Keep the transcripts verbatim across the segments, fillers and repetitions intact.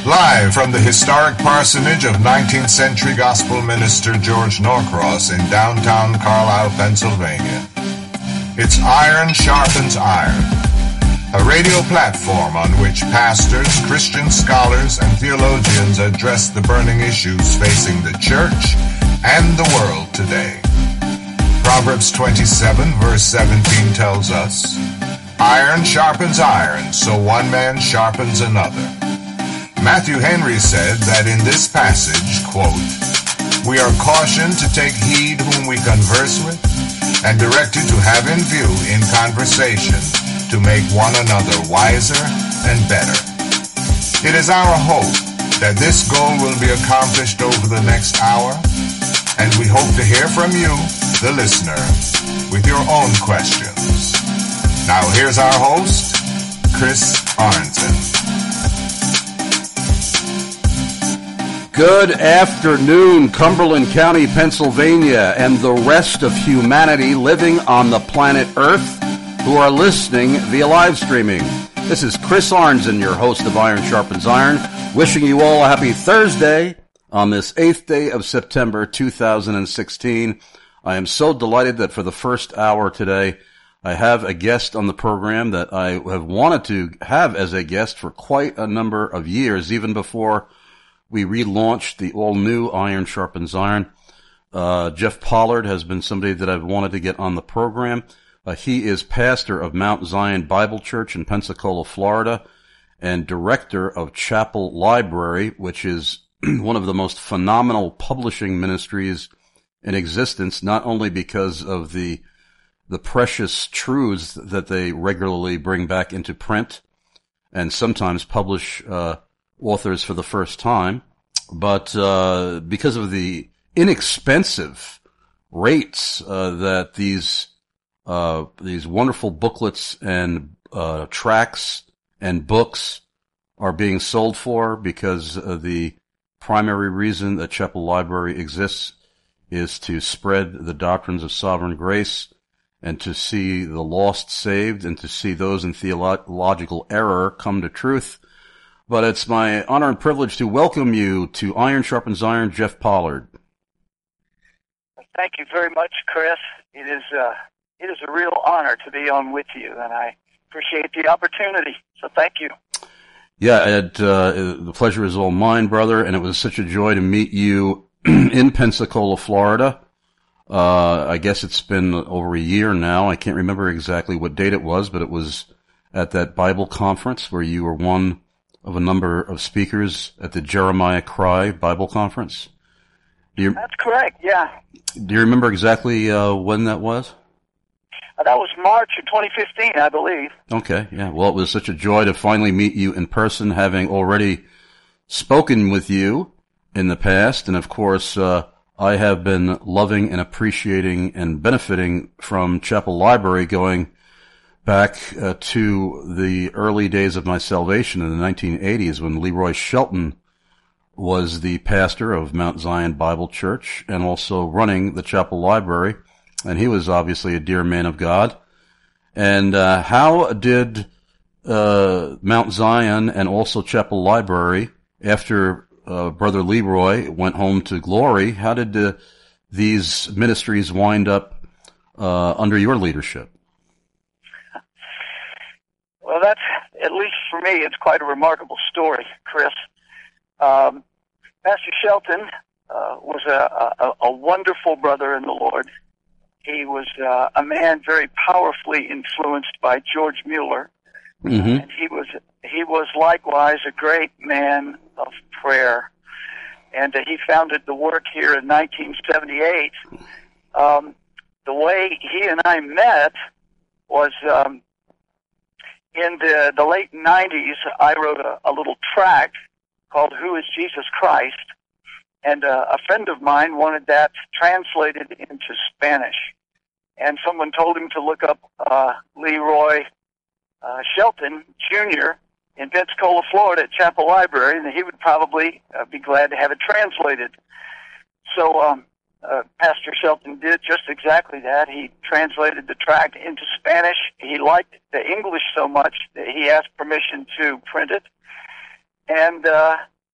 Live from the historic parsonage of nineteenth century gospel minister George Norcross in downtown Carlisle, Pennsylvania. It's Iron Sharpens Iron, a radio platform on which pastors, Christian scholars, and theologians address the burning issues facing the church and the world today. Proverbs twenty-seven, verse seventeen tells us, "Iron sharpens iron, so one man sharpens another." Matthew Henry said that in this passage, quote, "We are cautioned to take heed whom we converse with, and directed to have in view in conversation to make one another wiser and better." It is our hope that this goal will be accomplished over the next hour, and we hope to hear from you, the listener, with your own questions. Now here's our host, Chris Arnson. Good afternoon, Cumberland County, Pennsylvania, and the rest of humanity living on the planet Earth who are listening via live streaming. This is Chris Arnson, your host of Iron Sharpens Iron, wishing you all a happy Thursday on this eighth day of September two thousand sixteen. I am so delighted that for the first hour today, I have a guest on the program that I have wanted to have as a guest for quite a number of years, even before we relaunched the all-new Iron Sharpens Iron. Uh, Jeff Pollard has been somebody that I've wanted to get on the program. Uh, he is pastor of Mount Zion Bible Church in Pensacola, Florida, and director of Chapel Library, which is one of the most phenomenal publishing ministries in existence, not only because of the the precious truths that they regularly bring back into print and sometimes publish uh authors for the first time, but uh because of the inexpensive rates uh that these uh these wonderful booklets and uh tracts and books are being sold for, because uh, the primary reason that Chapel Library exists is to spread the doctrines of sovereign grace and to see the lost saved and to see those in theological error come to truth. But it's my honor and privilege to welcome you to Iron Sharpens Iron, Jeff Pollard. Thank you very much, Chris. It is uh, it is a real honor to be on with you, and I appreciate the opportunity. So thank you. Yeah, Ed, uh, the pleasure is all mine, brother, and it was such a joy to meet you in Pensacola, Florida. Uh, I guess it's been over a year now. I can't remember exactly what date it was, but it was at that Bible conference where you were one of a number of speakers at the Jeremiah Cry Bible Conference. Do you, That's correct, yeah. Do you remember exactly uh, when that was? Uh, that was March of twenty fifteen, I believe. Okay, yeah. Well, it was such a joy to finally meet you in person, having already spoken with you in the past. And, of course, uh, I have been loving and appreciating and benefiting from Chapel Library going back uh, to the early days of my salvation in the nineteen eighties, when Leroy Shelton was the pastor of Mount Zion Bible Church and also running the Chapel Library. And he was obviously a dear man of God. And uh, how did uh, Mount Zion and also Chapel Library, after uh, Brother Leroy went home to glory, how did uh, these ministries wind up uh, under your leadership? Well, that's, at least for me, it's quite a remarkable story, Chris. Um, Pastor Shelton uh, was a, a, a wonderful brother in the Lord. He was uh, a man very powerfully influenced by George Mueller, mm-hmm. and he was he was likewise a great man of prayer. And uh, he founded the work here in nineteen seventy-eight. Um, the way he and I met was um, in the, the late nineties. I wrote a, a little tract called "Who is Jesus Christ?" And uh, a friend of mine wanted that translated into Spanish. And someone told him to look up uh, Leroy uh, Shelton, Junior in Pensacola, Florida at Chapel Library, and he would probably uh, be glad to have it translated. So um, uh, Pastor Shelton did just exactly that. He translated the tract into Spanish. He liked the English so much that he asked permission to print it. And uh,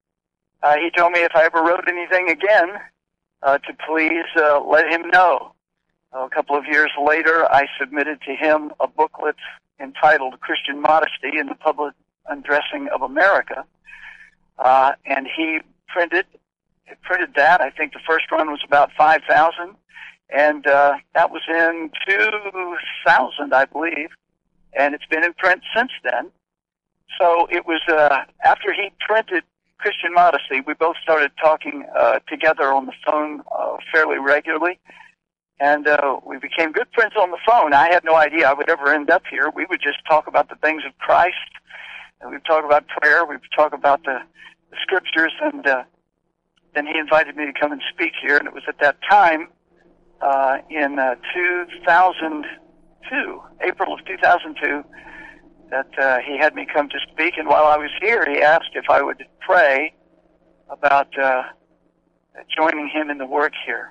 uh, he told me if I ever wrote anything again, uh, to please uh, let him know. Uh, a couple of years later, I submitted to him a booklet entitled Christian Modesty in the Public Undressing of America, uh, and he printed printed that. I think the first run was about five thousand, and uh, that was in two thousand, I believe, and it's been in print since then. So it was uh, after he printed Christian Modesty, we both started talking uh, together on the phone uh, fairly regularly, and uh, we became good friends on the phone. I had no idea I would ever end up here. We would just talk about the things of Christ, and we'd talk about prayer, we'd talk about the, the scriptures, and uh, then he invited me to come and speak here, and it was at that time uh, in uh, two thousand two, April of two thousand two, that uh, he had me come to speak, and while I was here, he asked if I would pray about uh, joining him in the work here.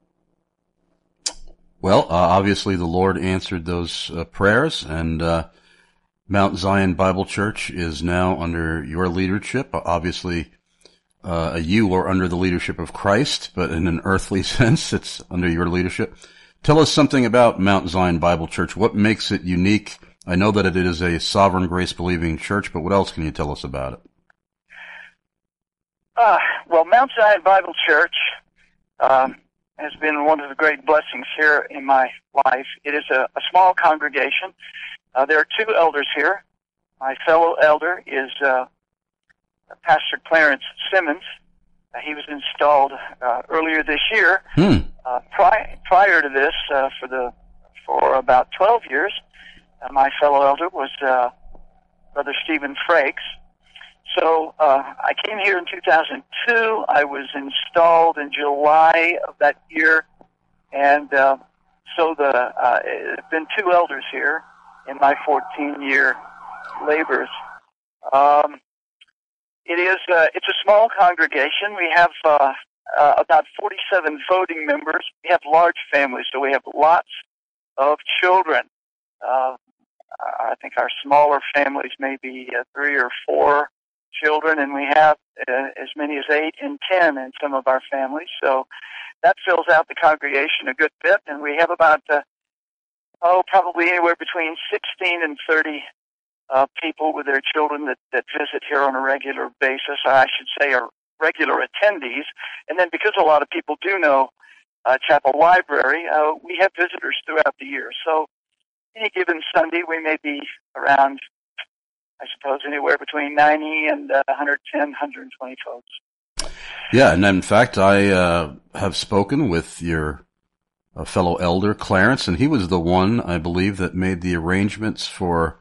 Well, uh, obviously the Lord answered those uh, prayers, and uh, Mount Zion Bible Church is now under your leadership. Obviously, uh, you are under the leadership of Christ, but in an earthly sense, it's under your leadership. Tell us something about Mount Zion Bible Church. What makes it unique? I know that it is a sovereign grace-believing church, but what else can you tell us about it? Uh, well, Mount Zion Bible Church um, has been one of the great blessings here in my life. It is a, a small congregation. Uh, there are two elders here. My fellow elder is uh, Pastor Clarence Simmons. Uh, he was installed uh, earlier this year. Hmm. Uh, pri- prior to this, uh, for the for about twelve years, uh, my fellow elder was uh, Brother Stephen Frakes. So uh, I came here in two thousand two. I was installed in July of that year, and uh, so the uh, it's been two elders here in my fourteen-year labors. Um, it is uh, it's a small congregation. We have uh, uh, about forty-seven voting members. We have large families, so we have lots of children. Uh, I think our smaller families may be uh, three or four children, and we have uh, as many as eight and ten in some of our families. So that fills out the congregation a good bit, and we have about, uh, oh, probably anywhere between sixteen and thirty uh, people with their children that, that visit here on a regular basis. I should say are regular attendees. And then because a lot of people do know uh, Chapel Library, uh, we have visitors throughout the year. So any given Sunday, we may be around, I suppose, anywhere between ninety and uh, one hundred ten, one hundred twenty folks. Yeah, and in fact, I uh, have spoken with your uh, fellow elder, Clarence, and he was the one, I believe, that made the arrangements for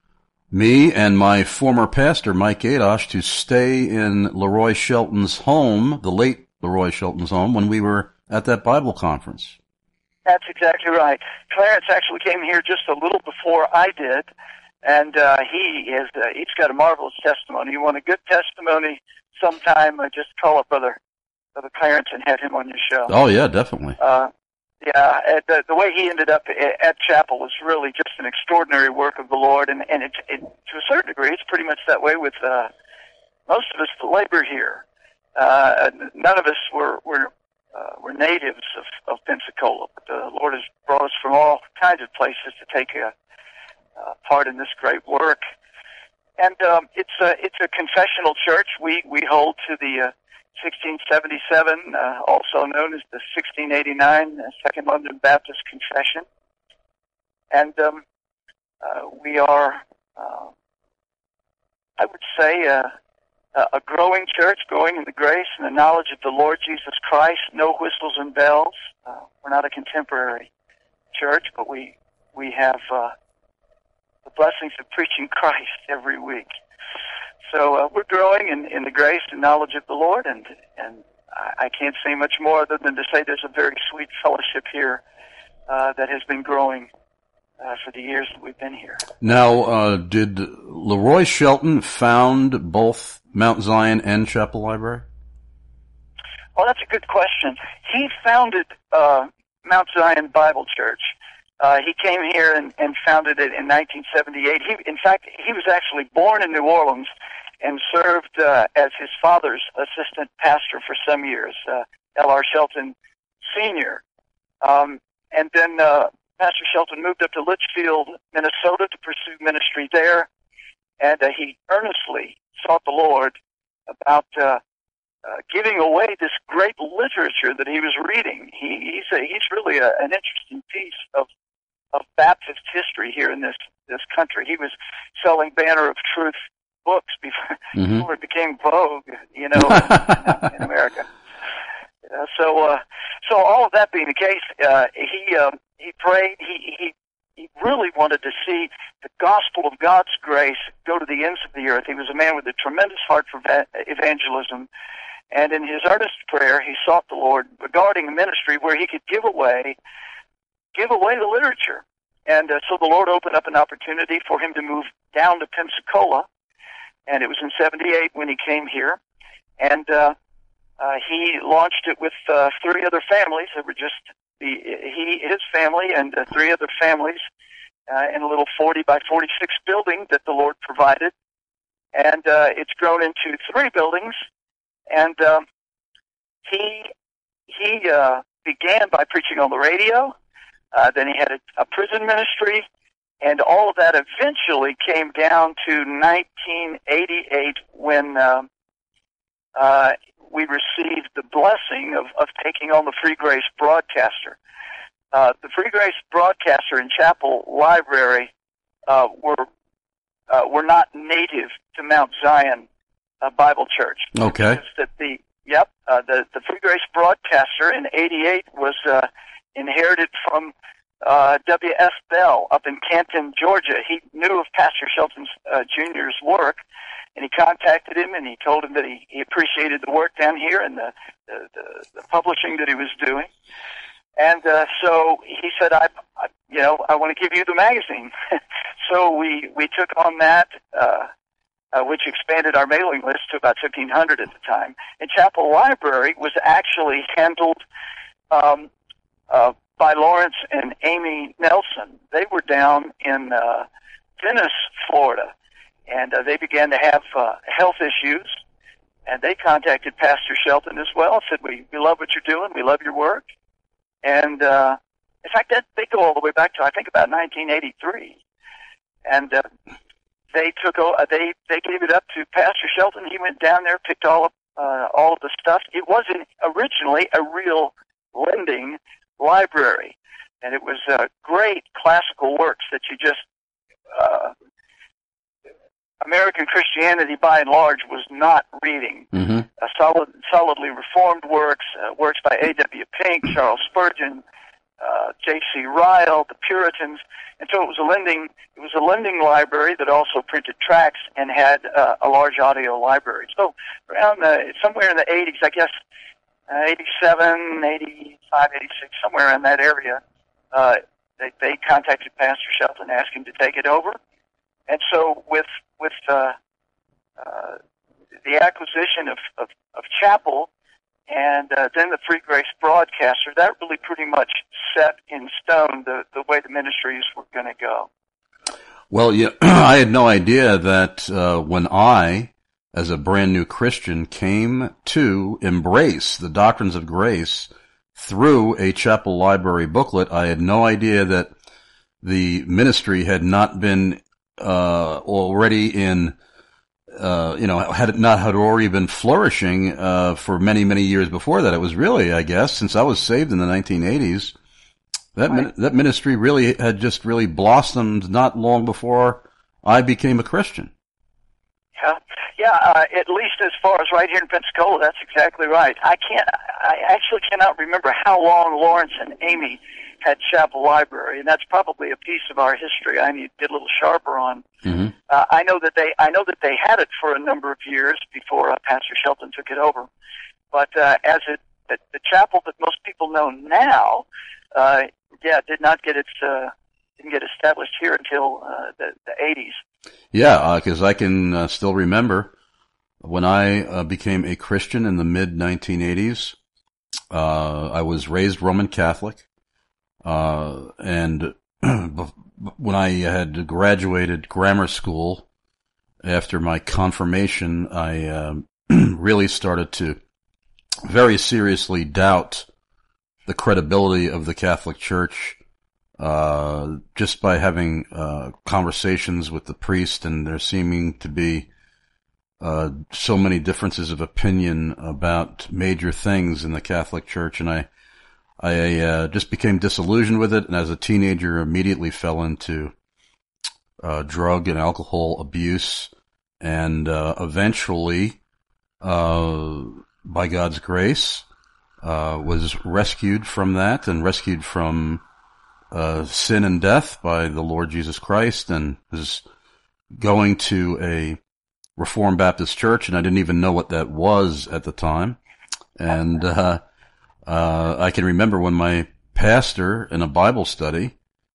me and my former pastor, Mike Adosh, to stay in Leroy Shelton's home, the late Leroy Shelton's home, when we were at that Bible conference. That's exactly right. Clarence actually came here just a little before I did, and uh, he is uh, he's got a marvelous testimony. You want a good testimony sometime, uh, just call up Brother, Brother Clarence and have him on your show. Oh, yeah, definitely. Uh, yeah, uh, the, the way he ended up at, at Chapel was really just an extraordinary work of the Lord, and, and it, it, to a certain degree, it's pretty much that way with uh, most of us that labor here. Uh, none of us were, were Uh, we're natives of, of Pensacola, but the Lord has brought us from all kinds of places to take a uh, part in this great work. And um, it's a it's a confessional church. We we hold to the uh, sixteen seventy-seven, uh, also known as the sixteen eighty-nine uh, Second London Baptist Confession, and um, uh, we are, uh, I would say, Uh, a growing church, growing in the grace and the knowledge of the Lord Jesus Christ. No whistles and bells. Uh, we're not a contemporary church, but we we have uh, the blessings of preaching Christ every week. So uh, we're growing in, in the grace and knowledge of the Lord, and and I can't say much more other than to say there's a very sweet fellowship here uh, that has been growing Uh, for the years that we've been here. Now, uh, did Leroy Shelton found both Mount Zion and Chapel Library? Well, that's a good question. He founded uh, Mount Zion Bible Church. Uh, he came here and, and founded it in nineteen seventy-eight. He, in fact, he was actually born in New Orleans and served uh, as his father's assistant pastor for some years, uh, L R Shelton Senior Um, and then uh, Pastor Shelton moved up to Litchfield, Minnesota, to pursue ministry there, and uh, he earnestly sought the Lord about uh, uh, giving away this great literature that he was reading. He, he's a, he's really a, an interesting piece of of Baptist history here in this this country. He was selling Banner of Truth books before, mm-hmm. before it became vogue, you know, in, in America. Uh, so, uh, so all of that being the case, uh, he uh, he prayed. He he he really wanted to see the gospel of God's grace go to the ends of the earth. He was a man with a tremendous heart for evangelism, and in his earnest prayer, he sought the Lord regarding a ministry where he could give away give away the literature. And uh, so the Lord opened up an opportunity for him to move down to Pensacola, and it was in seventy-eight when he came here, and uh, uh, he launched it with uh, three other families. There were just the, he, his family, and uh, three other families uh, in a little forty by forty-six building that the Lord provided, and uh, it's grown into three buildings. And um, he he uh, began by preaching on the radio. Uh, then he had a, a prison ministry, and all of that eventually came down to nineteen eighty-eight when um, uh, we received the blessing of, of taking on the Free Grace Broadcaster. Uh, the Free Grace Broadcaster and Chapel Library uh, were uh, were not native to Mount Zion uh, Bible Church. Okay. It's that the yep uh, the the Free Grace Broadcaster in eighty-eight was uh, inherited from uh, W F Bell up in Canton, Georgia. He knew of Pastor Shelton uh, Junior's work, and he contacted him, and he told him that he, he appreciated the work down here and the, the, the, the publishing that he was doing. And uh, so he said, I, I, you know, I want to give you the magazine. So we, we took on that, uh, uh, which expanded our mailing list to about fifteen hundred at the time. And Chapel Library was actually handled um, uh, by Lawrence and Amy Nelson. They were down in uh, Venice, Florida, and uh, they began to have uh, health issues, and they contacted Pastor Shelton as well, said, we, we love what you're doing, we love your work. And uh, in fact, that, they go all the way back to, I think, about nineteen eighty-three. And uh, they took uh, they they gave it up to Pastor Shelton. He went down there, picked all of, uh, all of the stuff. It wasn't originally a real lending library, and it was uh, great classical works that you just uh, American Christianity by and large was not reading. Mm-hmm. Uh, solid, solidly reformed works, uh, works by A W Pink, Charles Spurgeon, uh, J C Ryle, the Puritans, and so it was a lending. It was a lending library that also printed tracts and had uh, a large audio library. So around the, somewhere in the eighties, I guess. Uh, eighty-seven, eighty-five, eighty-six, somewhere in that area, uh, they, they contacted Pastor Shelton, asked him to take it over. And so with with uh, uh, the acquisition of, of, of Chapel and uh, then the Free Grace Broadcaster, that really pretty much set in stone the, the way the ministries were going to go. Well, yeah, I had no idea that uh, when I, as a brand new Christian, came to embrace the doctrines of grace through a Chapel Library booklet, I had no idea that the ministry had not been uh already in, uh you know, had it not had already been flourishing uh for many, many years before that. It was really, I guess, since I was saved in the nineteen eighties, that right. min- that ministry really had just really blossomed not long before I became a Christian. Yeah, yeah. Uh, at least as far as right here in Pensacola, that's exactly right. I can't. I actually cannot remember how long Lawrence and Amy had Chapel Library, and that's probably a piece of our history I need to get a little sharper on. Mm-hmm. Uh, I know that they. I know that they had it for a number of years before uh, Pastor Shelton took it over. But uh, as it, the, the chapel that most people know now, uh, yeah, did not get its. Uh, didn't get established here until uh, the, the eighties. Yeah, because uh, I can uh, still remember when I uh, became a Christian in the mid nineteen eighties. Uh, I was raised Roman Catholic, uh, and when I had graduated grammar school, after my confirmation, I uh, really started to very seriously doubt the credibility of the Catholic Church, uh, just by having uh, conversations with the priest, and there seeming to be uh, so many differences of opinion about major things in the Catholic Church, and I I uh, just became disillusioned with it, and as a teenager immediately fell into uh, drug and alcohol abuse, and uh, eventually, uh, by God's grace, uh, was rescued from that and rescued from uh, sin and death by the Lord Jesus Christ, and was going to a Reformed Baptist church, and I didn't even know what that was at the time. And uh Uh, I can remember when my pastor in a Bible study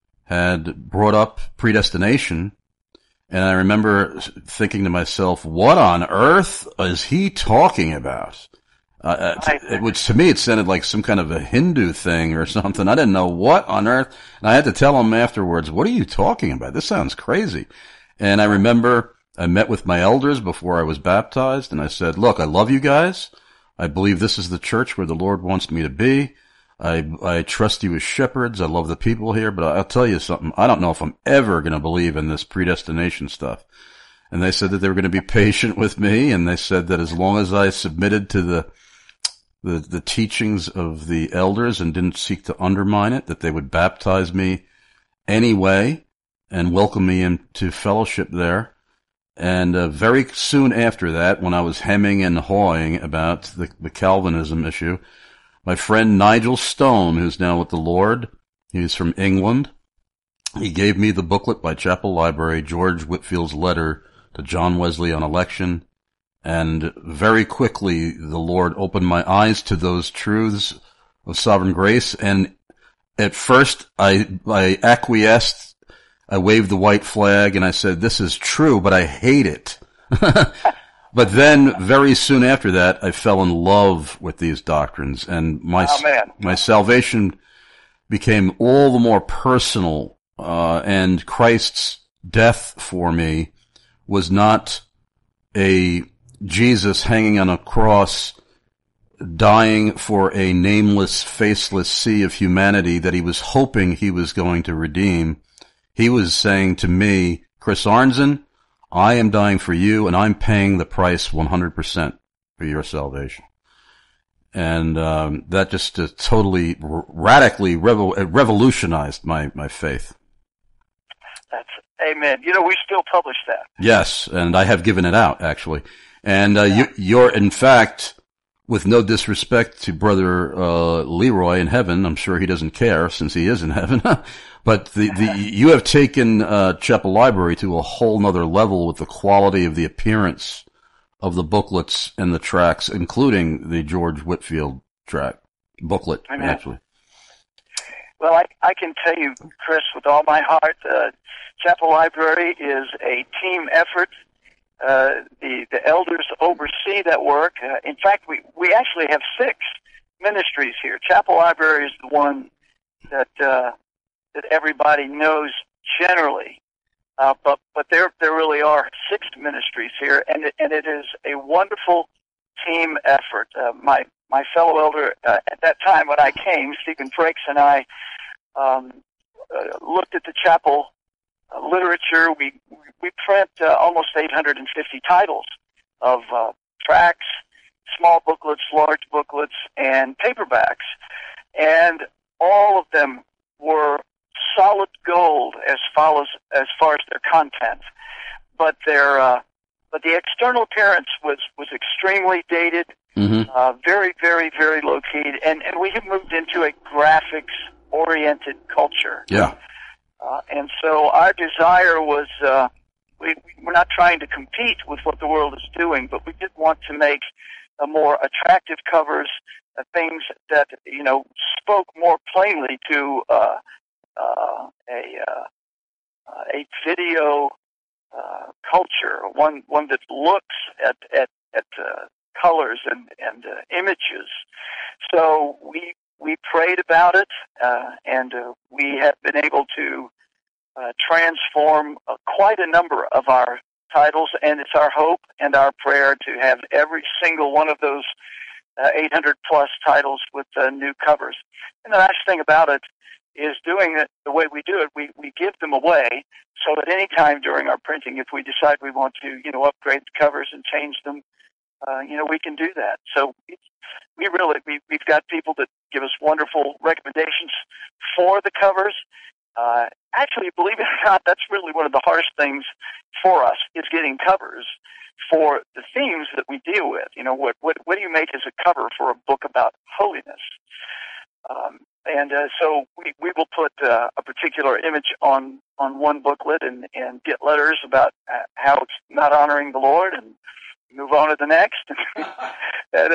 had brought up predestination, and I remember thinking to myself, what on earth is he talking about? Uh, it, which to me, it sounded like some kind of a Hindu thing or something. I didn't know what on earth. And I had to tell him afterwards, what are you talking about? This sounds crazy. And I remember I met with my elders before I was baptized, and I said, look, I love you guys. I believe this is the church where the Lord wants me to be. I, I trust you as shepherds. I love the people here, but I'll tell you something. I don't know if I'm ever going to believe in this predestination stuff. And they said that they were going to be patient with me, and they said that as long as I submitted to the, the, the teachings of the elders and didn't seek to undermine it, that they would baptize me anyway and welcome me into fellowship there. And uh, very soon after that, when I was hemming and hawing about the, the Calvinism issue, my friend Nigel Stone, who's now with the Lord, he's from England, he gave me the booklet by Chapel Library, George Whitfield's Letter to John Wesley on Election, and very quickly the Lord opened my eyes to those truths of sovereign grace, and at first I, I acquiesced. I waved the white flag and I said, this is true, but I hate it. But then very soon after that, I fell in love with these doctrines, and my, oh, man. my salvation became all the more personal, uh, and Christ's death for me was not a Jesus hanging on a cross, dying for a nameless, faceless sea of humanity that he was hoping he was going to redeem. He was saying to me, Chris Arnzen, I am dying for you, and I'm paying the price one hundred percent for your salvation. And um, that just uh, totally, r- radically revo- revolutionized my, my faith. That's amen. You know, we still publish that. Yes, and I have given it out, actually. And uh, yeah. you, you're, in fact, with no disrespect to Brother uh, Leroy in heaven, I'm sure he doesn't care since he is in heaven, but the, the you have taken uh, Chapel Library to a whole nother level with the quality of the appearance of the booklets and the tracts, including the George Whitfield track booklet, Amen. Actually. Well, I, I can tell you, Chris, with all my heart, uh, Chapel Library is a team effort. Uh, the, the elders oversee that work. Uh, in fact, we, we actually have six ministries here. Chapel Library is the one that, uh, that everybody knows generally. Uh, but, but there, there really are six ministries here, and it, and it is a wonderful team effort. Uh, my, my fellow elder, uh, at that time when I came, Stephen Frakes and I, um, uh, looked at the chapel uh, literature. We, we print uh, almost eight hundred fifty titles of uh, tracts, small booklets, large booklets, and paperbacks. And all of them were solid gold as follows as far as their content. But their uh, but the external appearance was, was extremely dated, mm-hmm. uh, very, very, very low keyed, and, and we have moved into a graphics oriented culture. Yeah. Uh, and so our desire was uh, we, we're not trying to compete with what the world is doing, but we did want to make a more attractive covers, uh, things that, you know, spoke more plainly to uh, uh, a uh, a video uh, culture, one one that looks at at at uh, colors and and uh, images. So we we prayed about it, uh, and uh, we have been able to transform uh, quite a number of our titles, and it's our hope and our prayer to have every single one of those uh, eight hundred plus titles with uh, new covers. And the nice thing about it is doing it the way we do it, we, we give them away, so at any time during our printing, if we decide we want to, you know, upgrade the covers and change them, uh, you know, we can do that. So it's, we really, we, we've got people that give us wonderful recommendations for the covers. Uh, actually, believe it or not, that's really one of the hardest things for us, is getting covers for the themes that we deal with. You know, what, what, what do you make as a cover for a book about holiness? Um, and uh, so we, we will put uh, a particular image on, on one booklet and, and get letters about uh, how it's not honoring the Lord, and move on to the next. and,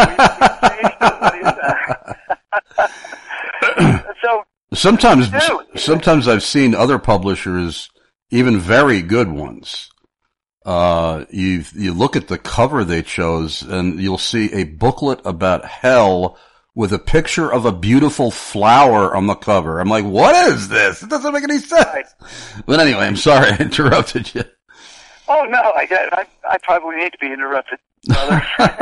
uh, so sometimes, sometimes I've seen other publishers, even very good ones. Uh, you you look at the cover they chose, and you'll see a booklet about hell with a picture of a beautiful flower on the cover. I'm like, what is this? It doesn't make any sense. Right. But anyway, I'm sorry I interrupted you. Oh, no, I, I, I probably need to be interrupted, brother.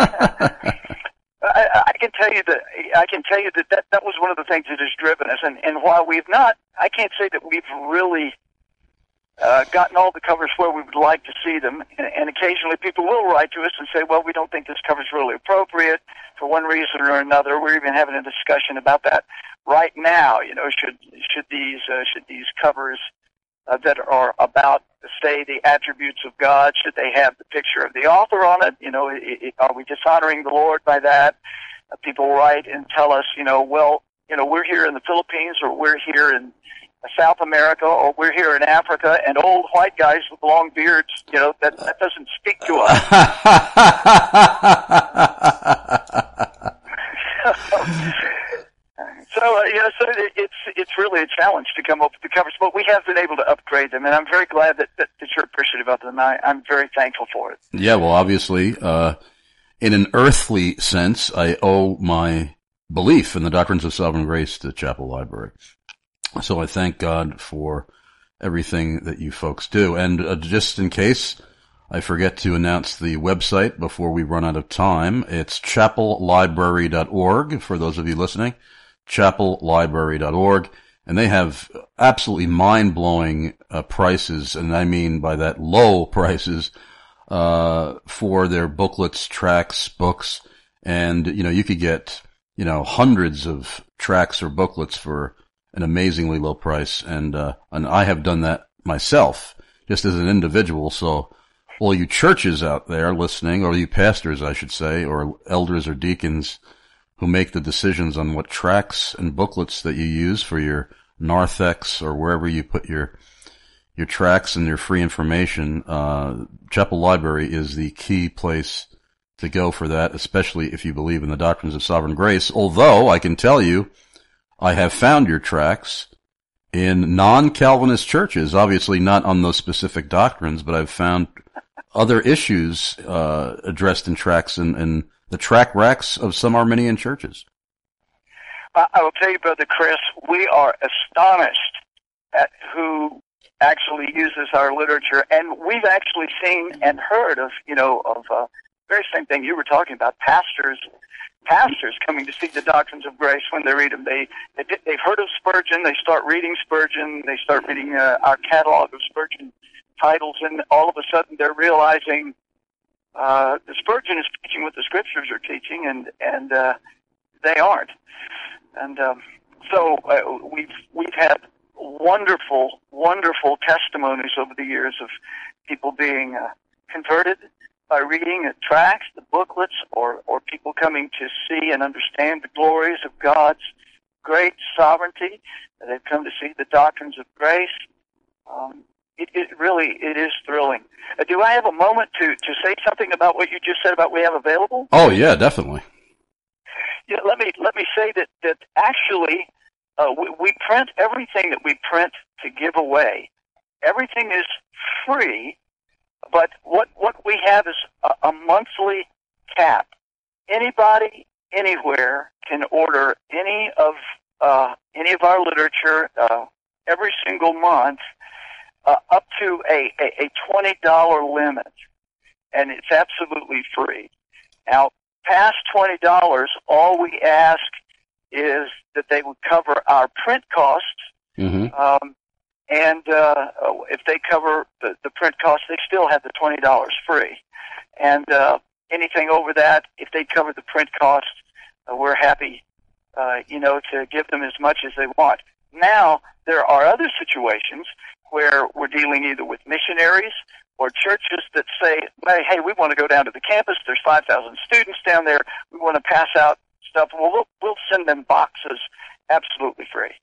I, I can tell you that I can tell you that, that that was one of the things that has driven us. And, and while we've not, I can't say that we've really uh, gotten all the covers where we would like to see them. And, and occasionally people will write to us and say, well, we don't think this cover is really appropriate for one reason or another. We're even having a discussion about that right now. You know, should should these uh, should these covers uh, that are about, say, the attributes of God, should they have the picture of the author on it? You know, it, it, are we dishonoring the Lord by that? Uh, people write and tell us, you know, well, you know, we're here in the Philippines, or we're here in South America, or we're here in Africa, and old white guys with long beards, you know, that, that doesn't speak to us. So, uh, you know, so it, it's it's really a challenge to come up with the covers, but we have been able to upgrade them, and I'm very glad that, that, that you're appreciative of them. I, I'm very thankful for it. Yeah, well, obviously, uh, in an earthly sense, I owe my belief in the doctrines of sovereign grace to Chapel Library. So I thank God for everything that you folks do. And uh, just in case I forget to announce the website before we run out of time, it's chapel library dot org for those of you listening. chapel library dot org, and they have absolutely mind-blowing uh, prices, and I mean by that low prices, uh, for their booklets, tracts, books, and, you know, you could get, you know, hundreds of tracts or booklets for an amazingly low price, and, uh, and I have done that myself, just as an individual, so all you churches out there listening, or you pastors, I should say, or elders or deacons, who make the decisions on what tracts and booklets that you use for your narthex or wherever you put your your tracts and your free information. Uh, Chapel Library is the key place to go for that, especially if you believe in the doctrines of sovereign grace. Although I can tell you, I have found your tracts in non-Calvinist churches, obviously not on those specific doctrines, but I've found other issues uh, addressed in tracts and, and the track racks of some Arminian churches. I will tell you, Brother Chris, we are astonished at who actually uses our literature, and we've actually seen and heard of, you know, of uh, very same thing you were talking about, pastors, pastors coming to see the doctrines of grace when they read them. They, they they've heard of Spurgeon, they start reading Spurgeon, they start reading uh, our catalog of Spurgeon titles, and all of a sudden they're realizing Uh, the Spurgeon is teaching what the Scriptures are teaching, and and uh, they aren't. And um, so uh, we've we've had wonderful, wonderful testimonies over the years of people being uh, converted by reading the tracts, the booklets, or or people coming to see and understand the glories of God's great sovereignty. They've come to see the doctrines of grace. Um, It, it really, it is thrilling. Uh, do I have a moment to, to say something about what you just said about we have available? Oh yeah, definitely. Yeah, let me let me say that that actually uh, we, we print everything that we print to give away. Everything is free, but what what we have is a, a monthly cap. Anybody, anywhere can order any of uh, any of our literature uh, every single month. uh, up to a, a, a twenty dollars limit, and it's absolutely free. Now, past twenty dollars, all we ask is that they would cover our print costs, Mm-hmm. um, and uh, if they cover the, the print costs, they still have the twenty dollars free. And uh, anything over that, if they cover the print costs, uh, we're happy, uh, you know, to give them as much as they want. Now, there are other situations where we're dealing either with missionaries or churches that say, hey, we want to go down to the campus. There's five thousand students down there. We want to pass out stuff. Well, we'll, we'll send them boxes absolutely free.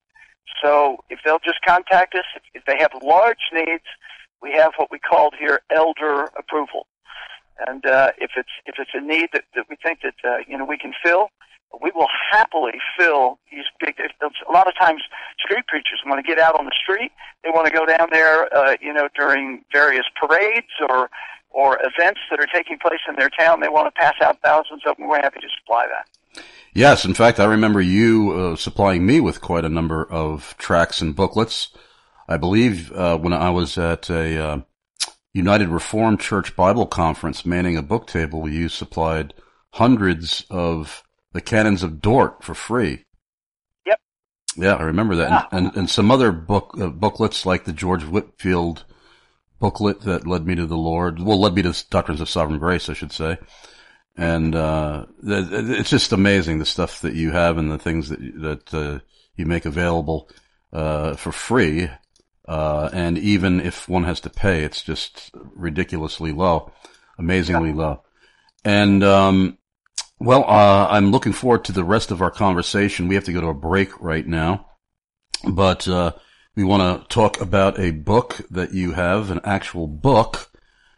So if they'll just contact us, if, if they have large needs, we have what we called here elder approval. And uh, if it's if it's a need that, that we think that uh, you know we can fill, we will happily fill these big. A lot of times, street preachers want to get out on the street. They want to go down there, uh, you know, during various parades or or events that are taking place in their town. They want to pass out thousands of them. We're happy to supply that. Yes, in fact, I remember you uh, supplying me with quite a number of tracts and booklets. I believe uh, when I was at a uh, United Reformed Church Bible Conference manning a book table, you supplied hundreds of the Canons of Dort for free. Yep. Yeah, I remember that. Yeah. And, and, and some other book uh, booklets like the George Whitefield booklet that led me to the Lord. Well, led me to Doctrines of Sovereign Grace, I should say. And uh it's just amazing, the stuff that you have and the things that that uh, you make available uh for free. Uh and even if one has to pay, it's just ridiculously low, amazingly yeah. low. And um well, uh I'm looking forward to the rest of our conversation. We have to go to a break right now. But uh we want to talk about a book that you have, an actual book.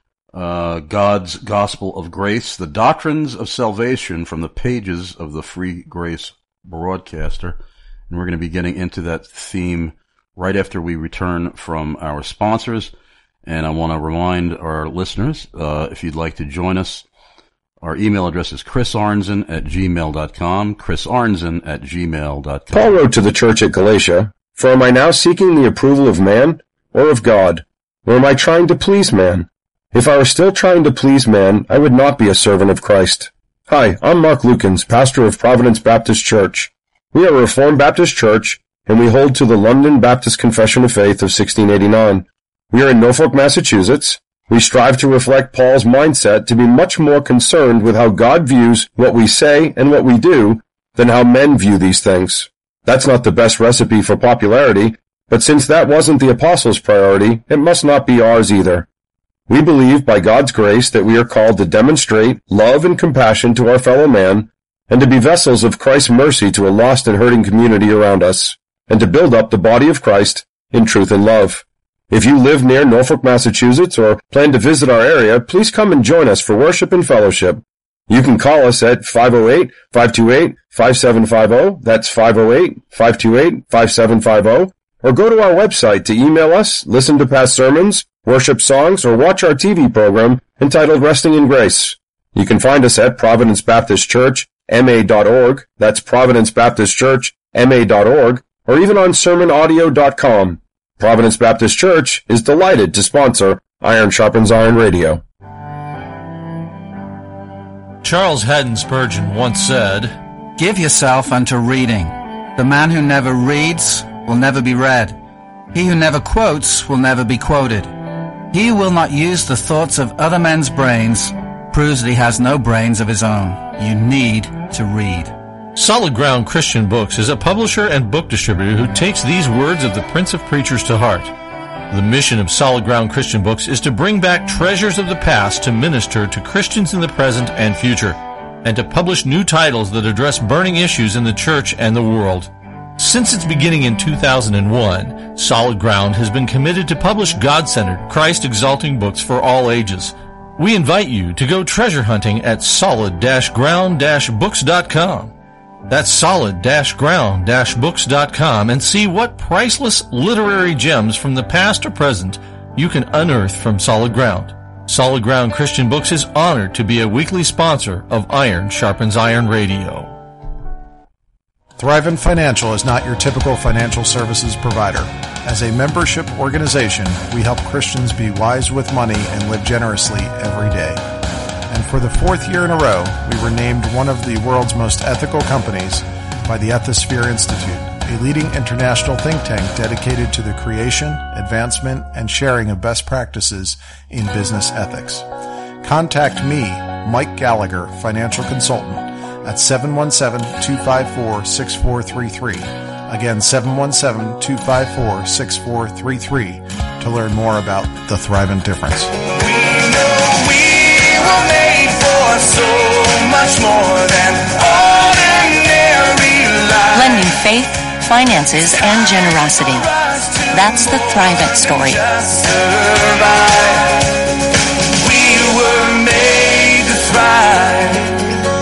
Uh, God's Gospel of Grace, the Doctrines of Salvation from the pages of the Free Grace Broadcaster. And we're going to be getting into that theme right after we return from our sponsors. And I want to remind our listeners, uh, if you'd like to join us, our email address is chris arnzen at gmail dot com, chris arnzen at gmail dot com. Paul wrote to the church at Galatia, "For am I now seeking the approval of man or of God? Or am I trying to please man? If I were still trying to please man, I would not be a servant of Christ." Hi, I'm Mark Lukens, pastor of Providence Baptist Church. We are a Reformed Baptist church, and we hold to the London Baptist Confession of Faith of sixteen eighty-nine. We are in Norfolk, Massachusetts. We strive to reflect Paul's mindset to be much more concerned with how God views what we say and what we do than how men view these things. That's not the best recipe for popularity, but since that wasn't the apostles' priority, it must not be ours either. We believe by God's grace that we are called to demonstrate love and compassion to our fellow man, and to be vessels of Christ's mercy to a lost and hurting community around us, and to build up the body of Christ in truth and love. If you live near Norfolk, Massachusetts, or plan to visit our area, please come and join us for worship and fellowship. You can call us at five oh eight, five two eight, five seven five oh, that's five oh eight, five two eight, five seven five oh, or go to our website to email us, listen to past sermons, worship songs, or watch our T V program entitled Resting in Grace. You can find us at Providence Baptist Church, M A dot org, that's Providence Baptist Church, M A dot org, or even on sermon audio dot com. Providence Baptist Church is delighted to sponsor Iron Sharpens Iron Radio. Charles Haddon Spurgeon once said, "Give yourself unto reading. The man who never reads will never be read. He who never quotes will never be quoted. He who will not use the thoughts of other men's brains proves that he has no brains of his own. You need to read." Solid Ground Christian Books is a publisher and book distributor who takes these words of the Prince of Preachers to heart. The mission of Solid Ground Christian Books is to bring back treasures of the past to minister to Christians in the present and future, and to publish new titles that address burning issues in the church and the world. Since its beginning in two thousand one, Solid Ground has been committed to publish God-centered, Christ-exalting books for all ages. We invite you to go treasure hunting at solid ground books dot com. That's solid ground books dot com, and see what priceless literary gems from the past or present you can unearth from Solid Ground. Solid Ground Christian Books is honored to be a weekly sponsor of Iron Sharpens Iron Radio. Thrivent Financial is not your typical financial services provider. As a membership organization, we help Christians be wise with money and live generously every day. And for the fourth year in a row, we were named one of the world's most ethical companies by the Ethisphere Institute, a leading international think tank dedicated to the creation, advancement, and sharing of best practices in business ethics. Contact me, Mike Gallagher, financial consultant, at seven one seven, two five four, six four three three. Again, seven one seven, two five four, six four three three to learn more about the Thrivent difference. We know we were made for so much more than ordinary life. Blending faith, finances, and generosity. That's the Thrivent story. We were made to thrive.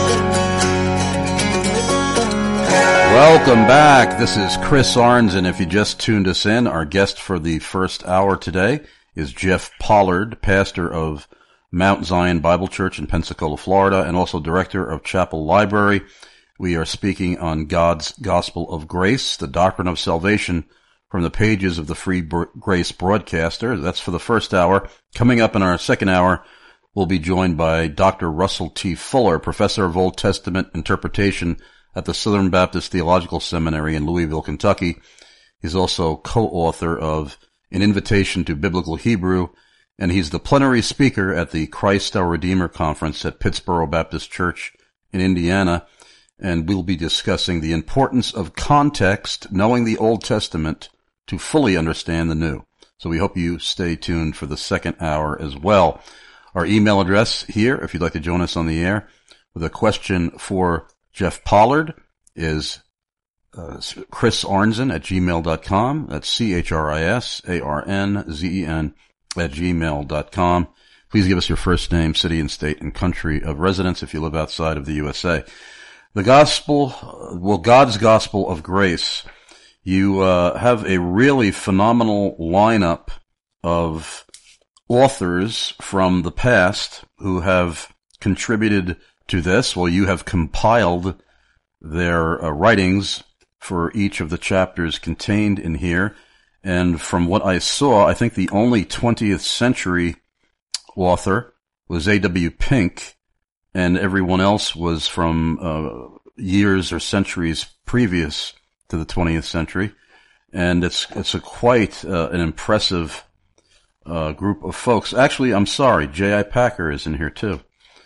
Welcome back. This is Chris Arns, and if you just tuned us in, our guest for the first hour today is Jeff Pollard, pastor of Mount Zion Bible Church in Pensacola, Florida, and also director of Chapel Library. We are speaking on God's Gospel of Grace, the doctrine of salvation, from the pages of the Free Grace Broadcaster. That's for the first hour. Coming up in our second hour, we'll be joined by Doctor Russell T. Fuller, professor of Old Testament interpretation at the Southern Baptist Theological Seminary in Louisville, Kentucky. He's also co-author of An Invitation to Biblical Hebrew, and he's the plenary speaker at the Christ Our Redeemer Conference at Pittsboro Baptist Church in Indiana. And we'll be discussing the importance of context, knowing the Old Testament to fully understand the New. So we hope you stay tuned for the second hour as well. Our email address here, if you'd like to join us on the air with a question for Jeff Pollard, is uh, Chris Arnzen at gmail dot com. That's C H R I S A R N Z E N at gmail dot com. Please give us your first name, city and state, and country of residence if you live outside of the U S A. The gospel, well, God's Gospel of Grace. You uh, have a really phenomenal lineup of authors from the past who have contributed to this. Well, you have compiled their uh, writings for each of the chapters contained in here. And from what I saw, I think the only twentieth century author was A W Pink, and everyone else was from uh, years or centuries previous to the twentieth century. And it's it's a quite uh, an impressive uh, group of folks. Actually, I'm sorry, J I Packer is in here too.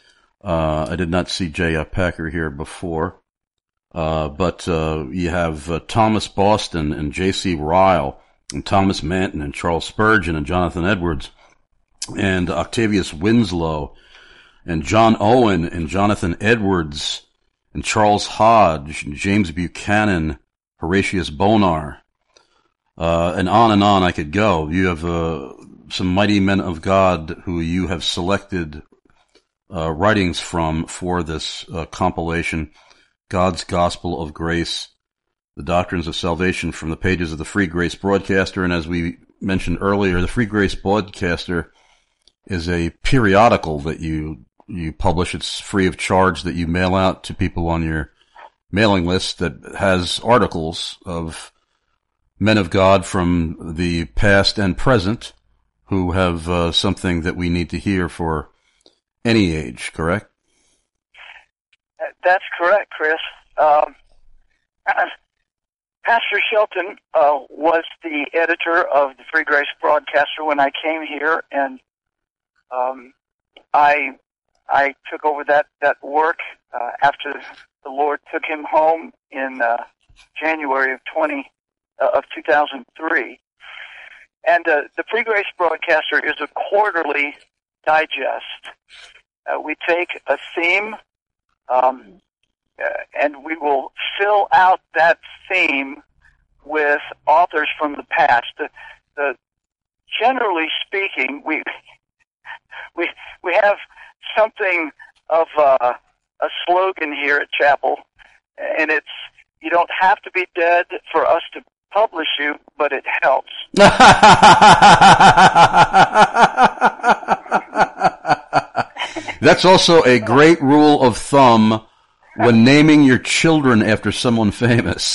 Uh, I did not see J I Packer here before. Uh, but uh, you have uh, Thomas Boston and J C Ryle and Thomas Manton and Charles Spurgeon and Jonathan Edwards and Octavius Winslow and John Owen and Jonathan Edwards and Charles Hodge and James Buchanan, Horatius Bonar, uh, and on and on I could go. You have uh, some mighty men of God who you have selected uh, writings from for this uh, compilation, God's Gospel of Grace, the Doctrines of Salvation from the pages of the Free Grace Broadcaster. And as we mentioned earlier, the Free Grace Broadcaster is a periodical that you you publish. It's free of charge, that you mail out to people on your mailing list, that has articles of men of God from the past and present who have uh, something that we need to hear for any age, correct? That's correct, Chris. Um, Pastor Shelton uh, was the editor of the Free Grace Broadcaster when I came here, and um, I I took over that that work uh, after the Lord took him home in uh, January of twenty uh, of two thousand three. And uh, the Free Grace Broadcaster is a quarterly digest. Uh, we take a theme, um, uh, and we will fill out that theme with authors from the past. The, the generally speaking, we we we have something of uh, a slogan here at Chapel, and it's, "You don't have to be dead for us to publish you, but it helps." That's also a great rule of thumb when naming your children after someone famous.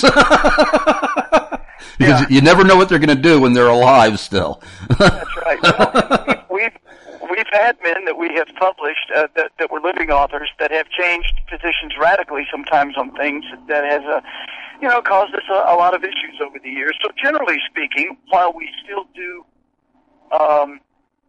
Because yeah. you never know what they're going to do when they're alive still. That's right. Well, we've, we've had men that we have published uh, that, that were living authors that have changed positions radically sometimes on things that has, uh, you know, caused us a, a lot of issues over the years. So generally speaking, while we still do um,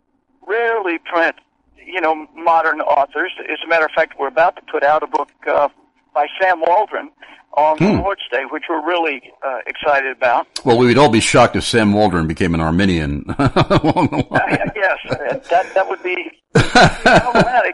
rarely print, you know, modern authors, as a matter of fact, we're about to put out a book uh, by Sam Waldron on hmm. Lord's Day, which we're really uh, excited about. Well, we would all be shocked if Sam Waldron became an Arminian. uh, yes, uh, that that would be problematic.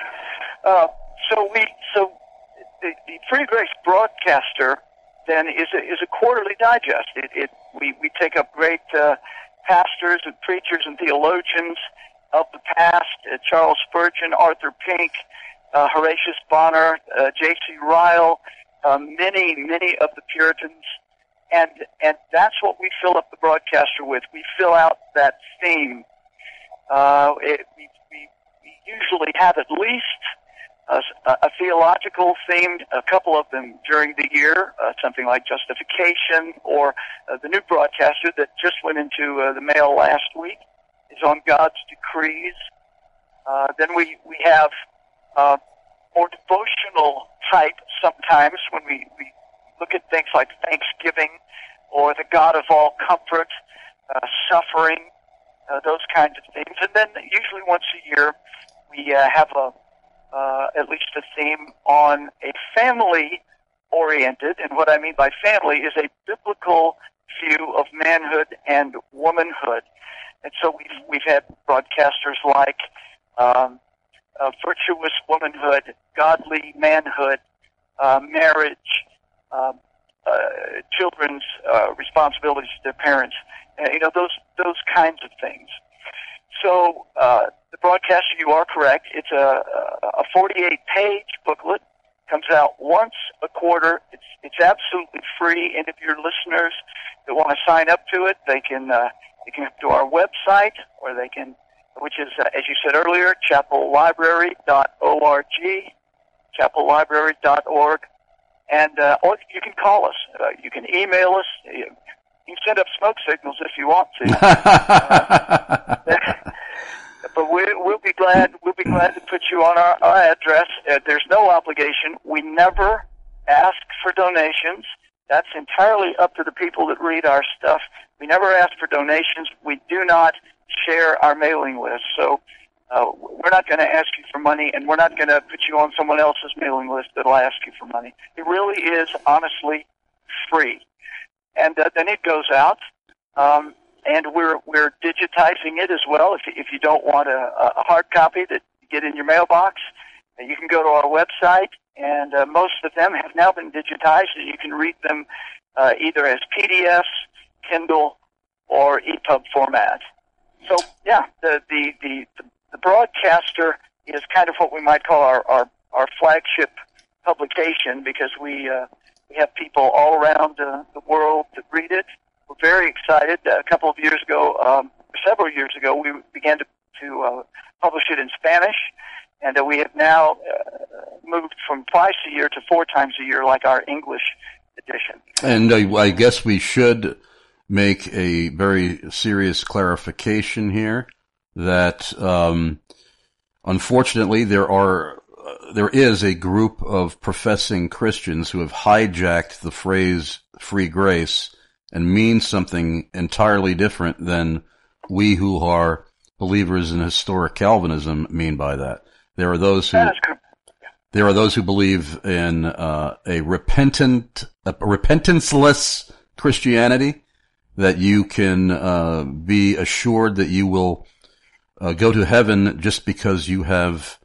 Uh, so we, so the, the Free Grace Broadcaster then is a, is a quarterly digest. It, it we we take up great uh, pastors and preachers and theologians of the past: uh, Charles Spurgeon, Arthur Pink, uh, Horatius Bonner, uh, J C Ryle. Uh, many, many of the Puritans, and and that's what we fill up the broadcaster with. We fill out that theme. Uh, it, we, we, we usually have at least a, a theological theme, a couple of them during the year, uh, something like justification, or uh, the new broadcaster that just went into uh, the mail last week is on God's decrees. Uh, then we, we have uh, more devotional type sometimes when we, we look at things like Thanksgiving or the God of all comfort, uh, suffering, uh, those kinds of things. And then usually once a year we uh, have a uh, at least a theme on a family-oriented, and what I mean by family is a biblical view of manhood and womanhood. And so we've, we've had broadcasters like um, uh, virtuous womanhood, godly manhood, uh, marriage, uh, uh, children's uh, responsibilities to their parents, uh, you know, those those kinds of things. So uh, the broadcaster, you are correct. It's a, a forty-eight page booklet. Comes out once a quarter. It's it's absolutely free. And if your listeners that want to sign up to it, they can uh, they can go to our website, or they can, which is uh, as you said earlier, chapel library dot org, chapel library dot org, and uh, or you can call us. Uh, you can email us. You can send up smoke signals if you want to. uh, But we, we'll be glad. We'll be glad to put you on our, our address. Uh, there's no obligation. We never ask for donations. That's entirely up to the people that read our stuff. We never ask for donations. We do not share our mailing list. So uh, we're not going to ask you for money, and we're not going to put you on someone else's mailing list that'll ask you for money. It really is honestly free, and uh, then it goes out. Um, And we're we're digitizing it as well. If if you don't want a, a hard copy that you get in your mailbox, you can go to our website, and uh, most of them have now been digitized, and you can read them uh, either as P D Fs, Kindle, or E P U B format. So yeah, the the the, the broadcaster is kind of what we might call our our, our flagship publication, because we uh, we have people all around uh, the world that read it. We're very excited. Uh, a couple of years ago, um, several years ago, we began to, to uh, publish it in Spanish, and uh, we have now uh, moved from twice a year to four times a year, like our English edition. And uh, I guess we should make a very serious clarification here that, um, unfortunately, there are uh, there is a group of professing Christians who have hijacked the phrase "free grace" and means something entirely different than we who are believers in historic Calvinism mean by that. There are those who there are those who believe in uh, a repentant, a repentanceless Christianity, that you can uh, be assured that you will uh, go to heaven just because you have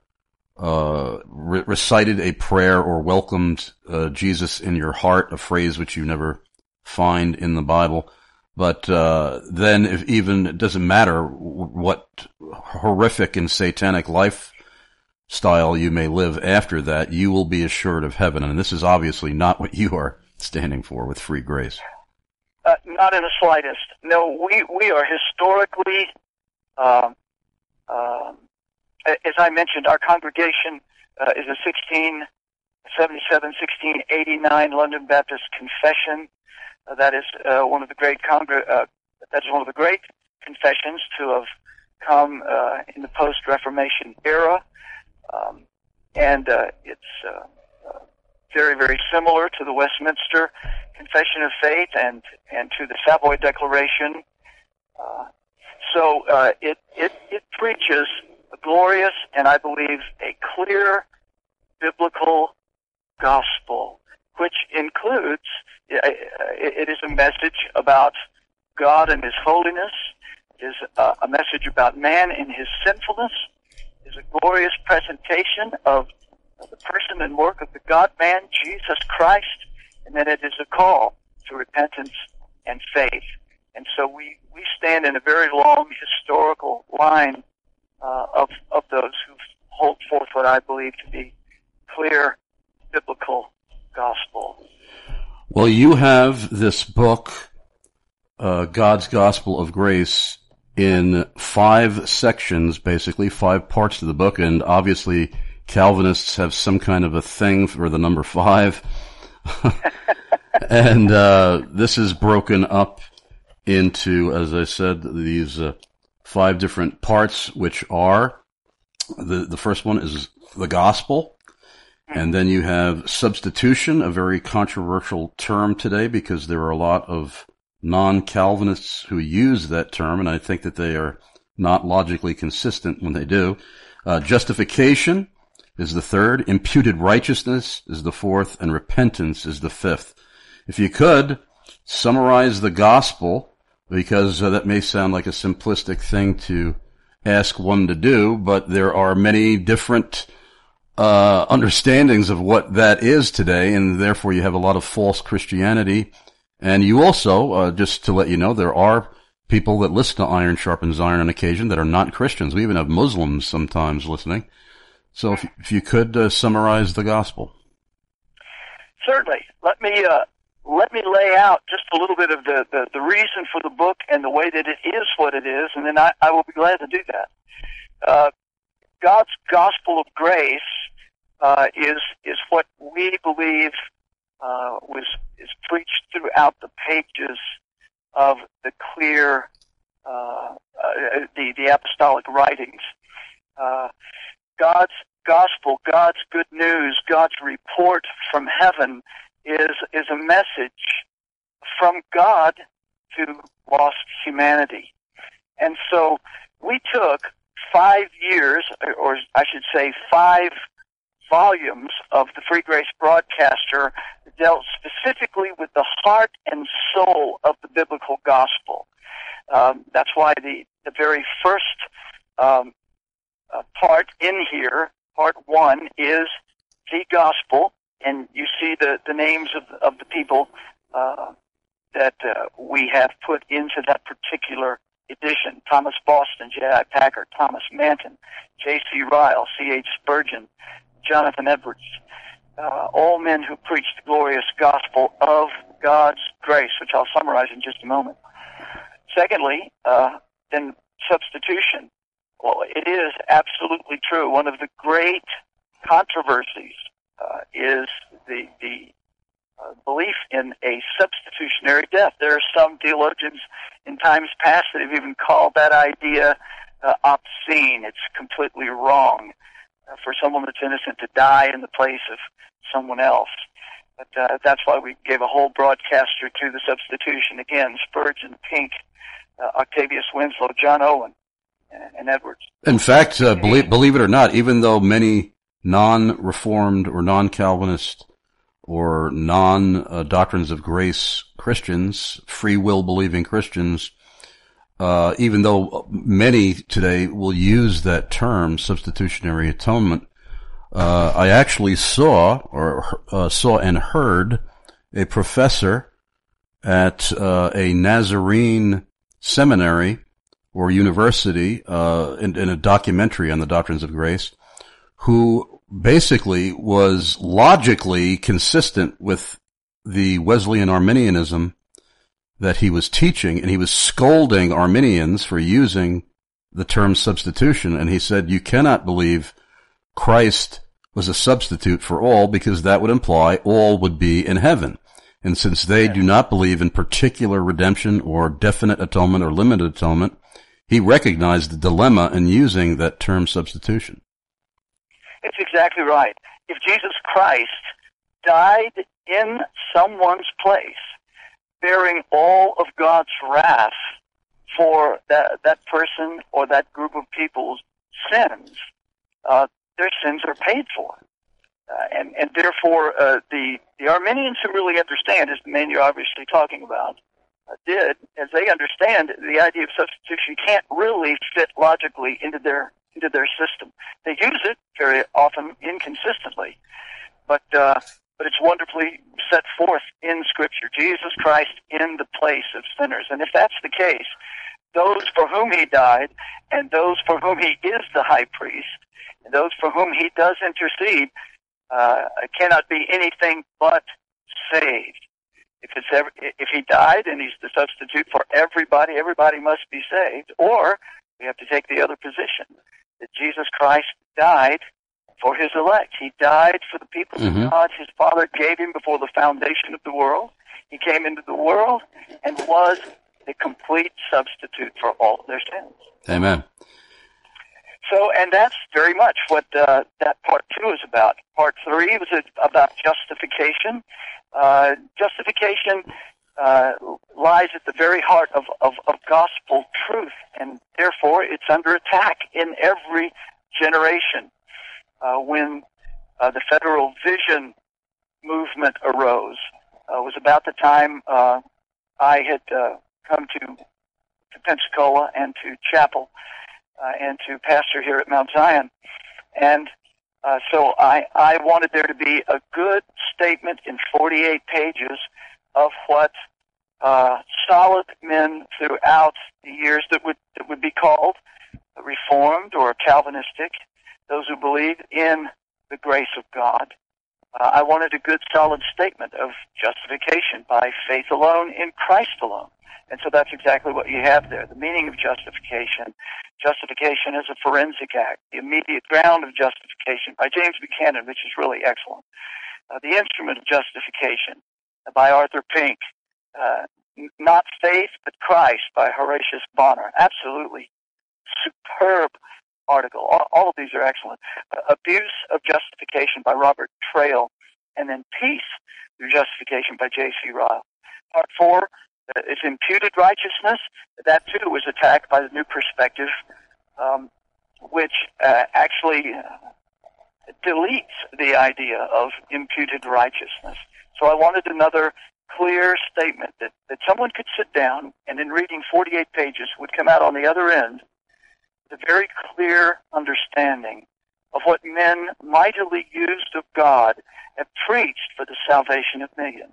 uh, re- recited a prayer or welcomed uh, Jesus in your heart, a phrase which you never find in the Bible. But uh then if even it doesn't matter what horrific and satanic lifestyle you may live after that, you will be assured of heaven. And this is obviously not what you are standing for with free grace. Uh, not in the slightest. No, we we are historically, um, uh, as I mentioned, our congregation uh, is a sixteen seventy-seven sixteen eighty-nine London Baptist Confession. Uh, that is uh, one of the great congr- uh, that is one of the great confessions to have come uh, in the post-Reformation era, um, and uh, it's uh, uh, very, very similar to the Westminster Confession of Faith and and to the Savoy Declaration. Uh, so uh, it it it preaches a glorious and I believe a clear biblical gospel, which includes uh, it is a message about God and His holiness, is uh, a message about man and his sinfulness, is a glorious presentation of the person and work of the God-man, Jesus Christ, and then it is a call to repentance and faith. And so we, we stand in a very long historical line uh, of, of those who hold forth what I believe to be clear biblical gospel. Well, you have this book, uh, God's Gospel of Grace, in five sections, basically, five parts of the book, and obviously Calvinists have some kind of a thing for the number five. And uh this is broken up into, as I said, these uh, five different parts, which are, the, the first one is the gospel, and then you have substitution, a very controversial term today because there are a lot of non-Calvinists who use that term, and I think that they are not logically consistent when they do. Uh, justification is the third, imputed righteousness is the fourth, and repentance is the fifth. If you could summarize the gospel, because uh, that may sound like a simplistic thing to ask one to do, but there are many different uh understandings of what that is today, and therefore you have a lot of false Christianity. And you also, uh, just to let you know, there are people that listen to Iron Sharpens Iron on occasion that are not Christians. We even have Muslims sometimes listening. So if, if you could uh, summarize the gospel. Certainly. Let me uh, let me lay out just a little bit of the, the, the reason for the book and the way that it is what it is, and then I, I will be glad to do that. Uh, God's gospel of grace uh, is is what we believe uh, was is preached throughout the pages of the clear uh, uh, the the apostolic writings. Uh, God's gospel, God's good news, God's report from heaven is is a message from God to lost humanity. And so we took five years, or I should say five volumes of the Free Grace Broadcaster that dealt specifically with the heart and soul of the biblical gospel. Um, that's why the, the very first um, uh, part in here, part one, is the gospel, and you see the, the names of, of the people uh, that uh, we have put into that particular edition: Thomas Boston, J I Packer, Thomas Manton, J C Ryle, C H Spurgeon, Jonathan Edwards, uh, all men who preached the glorious gospel of God's grace, which I'll summarize in just a moment. Secondly, uh, then substitution. Well, it is absolutely true. One of the great controversies uh, is the the uh, belief in a substitutionary death. There are some theologians in times past that have even called that idea uh, obscene. It's completely wrong uh, for someone that's innocent to die in the place of someone else. But uh, that's why we gave a whole broadcaster to the substitution. Again, Spurgeon, Pink, uh, Octavius Winslow, John Owen, and, and Edwards. In fact, uh, believe, believe it or not, even though many non-Reformed or non-Calvinist or non-Doctrines of Grace Christians, free will believing Christians, uh, even though many today will use that term, substitutionary atonement, uh, I actually saw or uh, saw and heard a professor at uh, a Nazarene seminary or university uh, in, in a documentary on the Doctrines of Grace, who basically was logically consistent with the Wesleyan Arminianism that he was teaching, and he was scolding Arminians for using the term substitution, and he said, you cannot believe Christ was a substitute for all, because that would imply all would be in heaven. And since they do not believe in particular redemption or definite atonement or limited atonement, he recognized the dilemma in using that term substitution. It's exactly right. If Jesus Christ died in someone's place, bearing all of God's wrath for that, that person or that group of people's sins, uh, their sins are paid for. Uh, and, and therefore, uh, the, the Arminians who really understand, as the man you're obviously talking about uh, did, as they understand, the idea of substitution can't really fit logically into their into their system. They use it very often inconsistently, but uh, but it's wonderfully set forth in Scripture. Jesus Christ in the place of sinners. And if that's the case, those for whom he died and those for whom he is the high priest and those for whom he does intercede uh, cannot be anything but saved. If it's ever, if he died and he's the substitute for everybody, everybody must be saved. Or we have to take the other position, that Jesus Christ died for his elect. He died for the people mm-hmm. of God. His Father gave him before the foundation of the world. He came into the world and was a complete substitute for all of their sins. Amen. So, and that's very much what uh, that part two is about. Part three was about justification. Uh, justification uh, lies at the very heart of, of, of gospel truth, and therefore it's under attack in every generation. Uh, when uh, the Federal Vision movement arose, uh, it was about the time uh, I had uh, come to, to Pensacola and to Chapel uh, and to pastor here at Mount Zion. And uh, so I, I wanted there to be a good statement in forty-eight pages of what uh, solid men throughout the years that would that would be called Reformed or Calvinistic, those who believe in the grace of God. Uh, I wanted a good, solid statement of justification by faith alone in Christ alone. And so that's exactly what you have there. The meaning of justification. Justification is a forensic act. The immediate ground of justification by James Buchanan, which is really excellent. Uh, the instrument of justification uh, by Arthur Pink. Uh, Not Faith, but Christ by Horatius Bonner. Absolutely superb article. All, all of these are excellent. Uh, Abuse of Justification by Robert Trail, and then Peace through Justification by J C Ryle. Part four uh, is Imputed Righteousness. That too was attacked by the New Perspective, um, which uh, actually uh, deletes the idea of imputed righteousness. So I wanted another clear statement that, that someone could sit down and in reading forty-eight pages would come out on the other end a very clear understanding of what men mightily used of God have preached for the salvation of millions.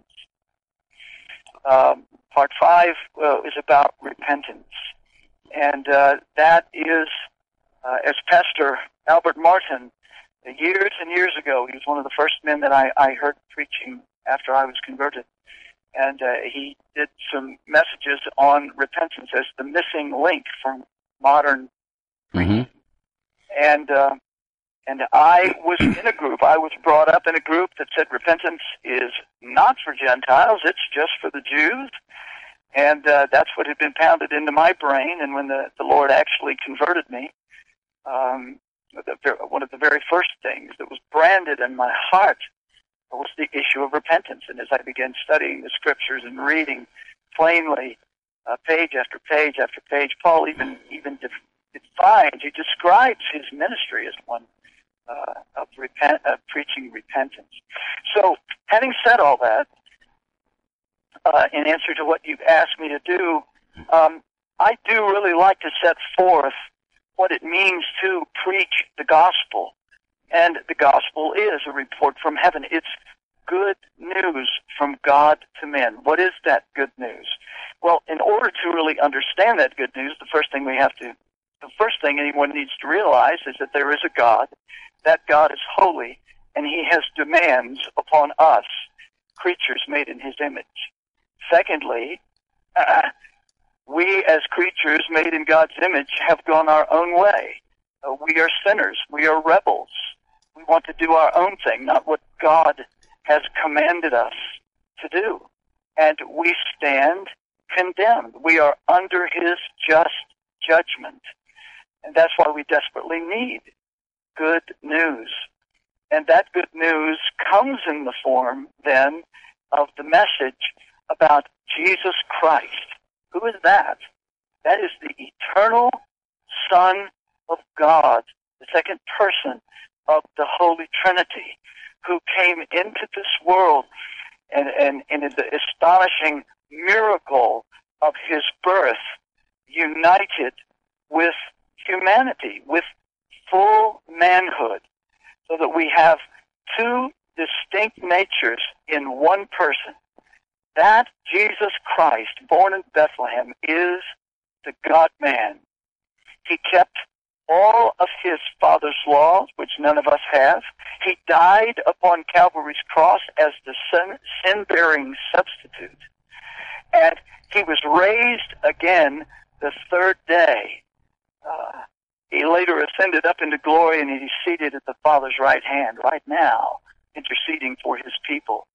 Um, part five uh, is about repentance. And uh, that is, uh, as Pastor Albert Martin, uh, years and years ago, he was one of the first men that I, I heard preaching after I was converted. And uh, he did some messages on repentance as the missing link from modern Mm-hmm. And uh, and I was in a group. I was brought up in a group that said repentance is not for Gentiles; it's just for the Jews. And uh, that's what had been pounded into my brain. And when the, the Lord actually converted me, um, the, one of the very first things that was branded in my heart was the issue of repentance. And as I began studying the Scriptures and reading plainly, uh, page after page after page, Paul even even. Def- defines, he describes his ministry as one uh, of repent, uh, preaching repentance. So, having said all that, uh, in answer to what you've asked me to do, um, I do really like to set forth what it means to preach the gospel. And the gospel is a report from heaven. It's good news from God to men. What is that good news? Well, in order to really understand that good news, the first thing we have to The first thing anyone needs to realize is that there is a God. That God is holy, and he has demands upon us, creatures made in his image. Secondly, uh, we as creatures made in God's image have gone our own way. Uh, we are sinners. We are rebels. We want to do our own thing, not what God has commanded us to do. And we stand condemned. We are under his just judgment. And that's why we desperately need good news. And that good news comes in the form, then, of the message about Jesus Christ. Who is that? That is the eternal Son of God, the second person of the Holy Trinity, who came into this world and, and, and in the astonishing miracle of his birth, united with humanity, with full manhood, so that we have two distinct natures in one person. That Jesus Christ, born in Bethlehem, is the God-man. He kept all of his Father's laws, which none of us have. He died upon Calvary's cross as the sin, sin-bearing substitute. And he was raised again the third day. Uh, he later ascended up into glory, and he's seated at the Father's right hand right now, interceding for his people.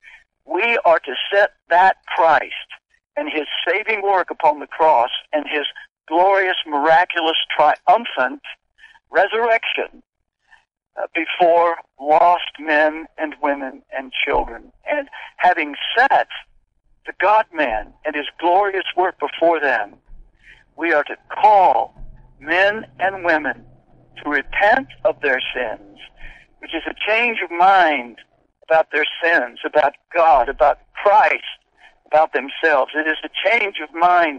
We are to set that Christ and his saving work upon the cross and his glorious, miraculous, triumphant resurrection uh, before lost men and women and children. And having set the God-man and his glorious work before them, we are to call men and women to repent of their sins, which is a change of mind about their sins, about God, about Christ, about themselves. It is a change of mind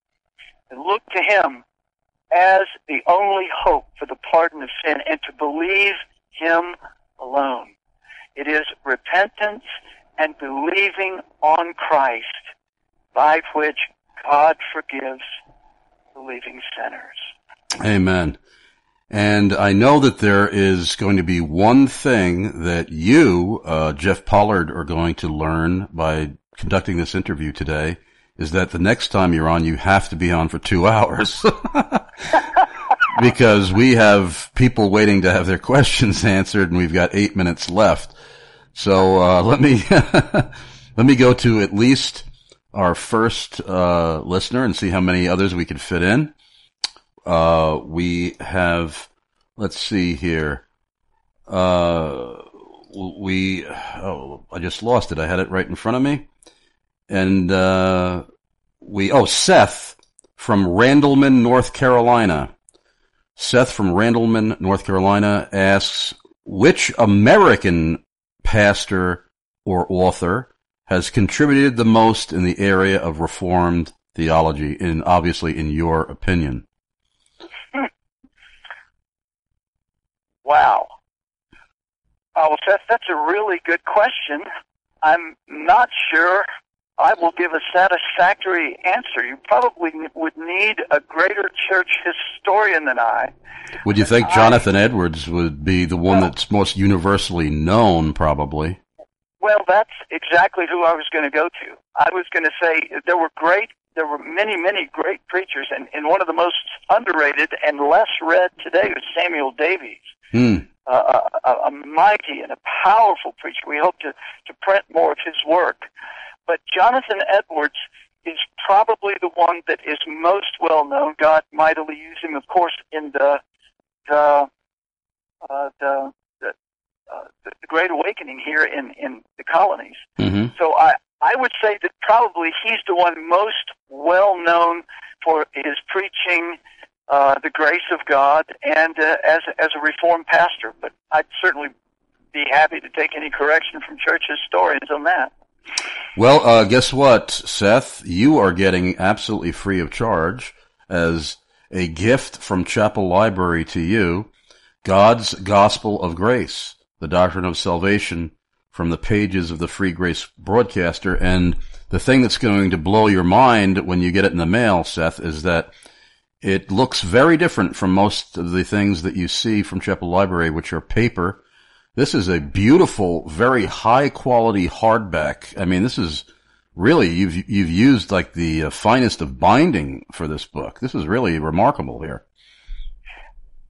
and look to him as the only hope for the pardon of sin and to believe him alone. It is repentance and believing on Christ by which God forgives believing sinners. Amen. And I know that there is going to be one thing that you, uh, Jeff Pollard, are going to learn by conducting this interview today, is that the next time you're on, you have to be on for two hours. Because we have people waiting to have their questions answered, and we've got eight minutes left. So uh, let me let me go to at least our first uh, listener and see how many others we could fit in. Uh, we have, let's see here. Uh, we, oh, I just lost it. I had it right in front of me. And, uh, we, oh, Seth from Randleman, North Carolina. Seth from Randleman, North Carolina asks, which American pastor or author has contributed the most in the area of Reformed theology, in, obviously in your opinion? Wow. Uh, well, Seth, that's a really good question. I'm not sure I will give a satisfactory answer. You probably would need a greater church historian than I. Would you think Jonathan I, Edwards would be the one well, that's most universally known, probably? Well, that's exactly who I was going to go to. I was going to say there were great, there were many, many great preachers, and, and one of the most underrated and less read today was Samuel Davies. Hmm. Uh, a, a mighty and a powerful preacher. We hope to, to print more of his work. But Jonathan Edwards is probably the one that is most well known. God mightily used him, of course, in the the uh, the, the, uh, the Great Awakening here in, in the colonies. Mm-hmm. So I I would say that probably he's the one most well known for his preaching uh, the grace of God and uh, as as a Reformed pastor. But I'd certainly be happy to take any correction from church historians on that. Well, uh, guess what, Seth? You are getting absolutely free of charge as a gift from Chapel Library to you, God's Gospel of Grace, the Doctrine of Salvation from the pages of the Free Grace Broadcaster. And the thing that's going to blow your mind when you get it in the mail, Seth, is that it looks very different from most of the things that you see from Chapel Library, which are paper. This is a beautiful, very high-quality hardback. I mean, this is really, you've you've used like the uh, finest of binding for this book. This is really remarkable here.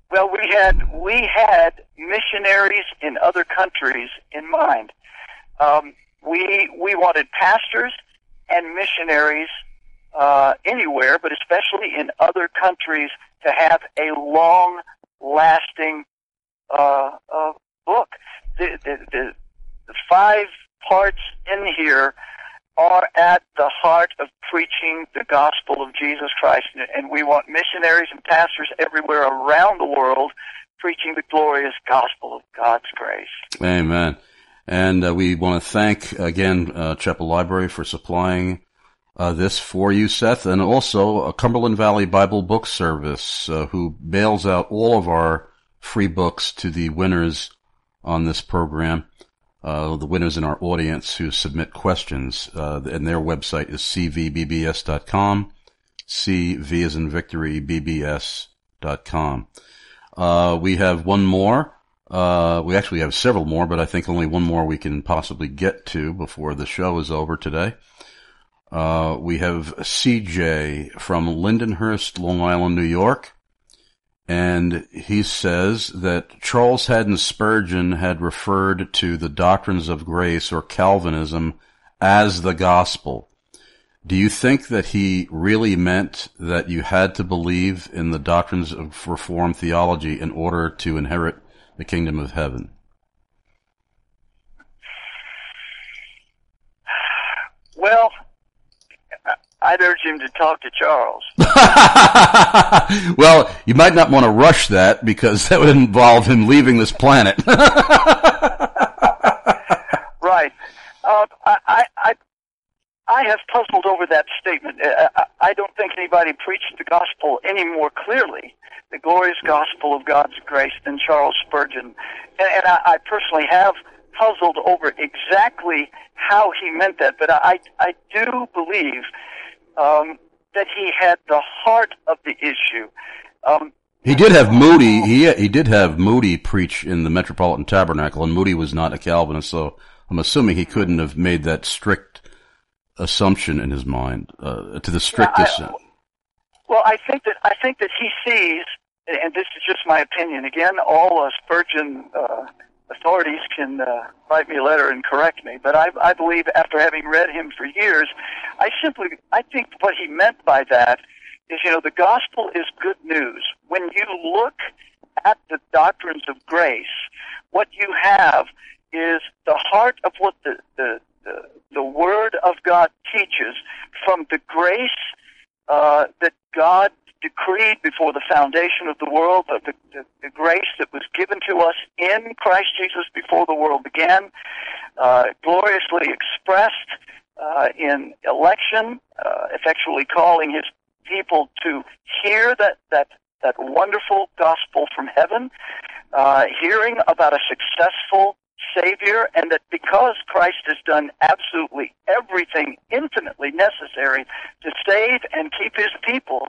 Well, we had we had missionaries in other countries in mind. Um, we we wanted pastors and missionaries uh, anywhere, but especially in other countries, to have a long-lasting uh, uh, book. The, the, the, the five parts in here are at the heart of preaching the gospel of Jesus Christ, and we want missionaries and pastors everywhere around the world preaching the glorious gospel of God's grace. Amen. And uh, we want to thank, again, uh, Chapel Library for supplying uh, this for you, Seth, and also uh, Cumberland Valley Bible Book Service, uh, who bails out all of our free books to the winners on this program. Uh, the winners in our audience who submit questions, uh, and their website is c v b b s dot com, C V as in victory, B B S dot com. Uh, we have one more, uh, we actually have several more, but I think only one more we can possibly get to before the show is over today. Uh, we have C J from Lindenhurst, Long Island, New York. And he says that Charles Haddon Spurgeon had referred to the doctrines of grace or Calvinism as the gospel. Do you think that he really meant that you had to believe in the doctrines of Reformed theology in order to inherit the kingdom of heaven? Well, I'd urge him to talk to Charles. Well, you might not want to rush that because that would involve him leaving this planet. Right. Uh, I, I, I have puzzled over that statement. I, I don't think anybody preached the gospel any more clearly, the glorious gospel of God's grace, than Charles Spurgeon. And, and I, I personally have puzzled over exactly how he meant that, but I, I do believe Um, that he had the heart of the issue. Um, he did have Moody. He he did have Moody preach in the Metropolitan Tabernacle, and Moody was not a Calvinist, so I'm assuming he couldn't have made that strict assumption in his mind uh, to the strictest. I, well, I think that I think that he sees, and this is just my opinion. Again, all uh, Spurgeon uh, authorities can uh, write me a letter and correct me, but I, I believe, after having read him for years, I simply, I think what he meant by that is, you know, the gospel is good news. When you look at the doctrines of grace, what you have is the heart of what the, the, the, the Word of God teaches, from the grace uh, that God decreed before the foundation of the world, the, the, the grace that was given to us in Christ Jesus before the world began, uh, gloriously expressed uh, in election, uh, effectually calling his people to hear that, that, that wonderful gospel from heaven, uh, hearing about a successful Savior, and that because Christ has done absolutely everything infinitely necessary to save and keep his people,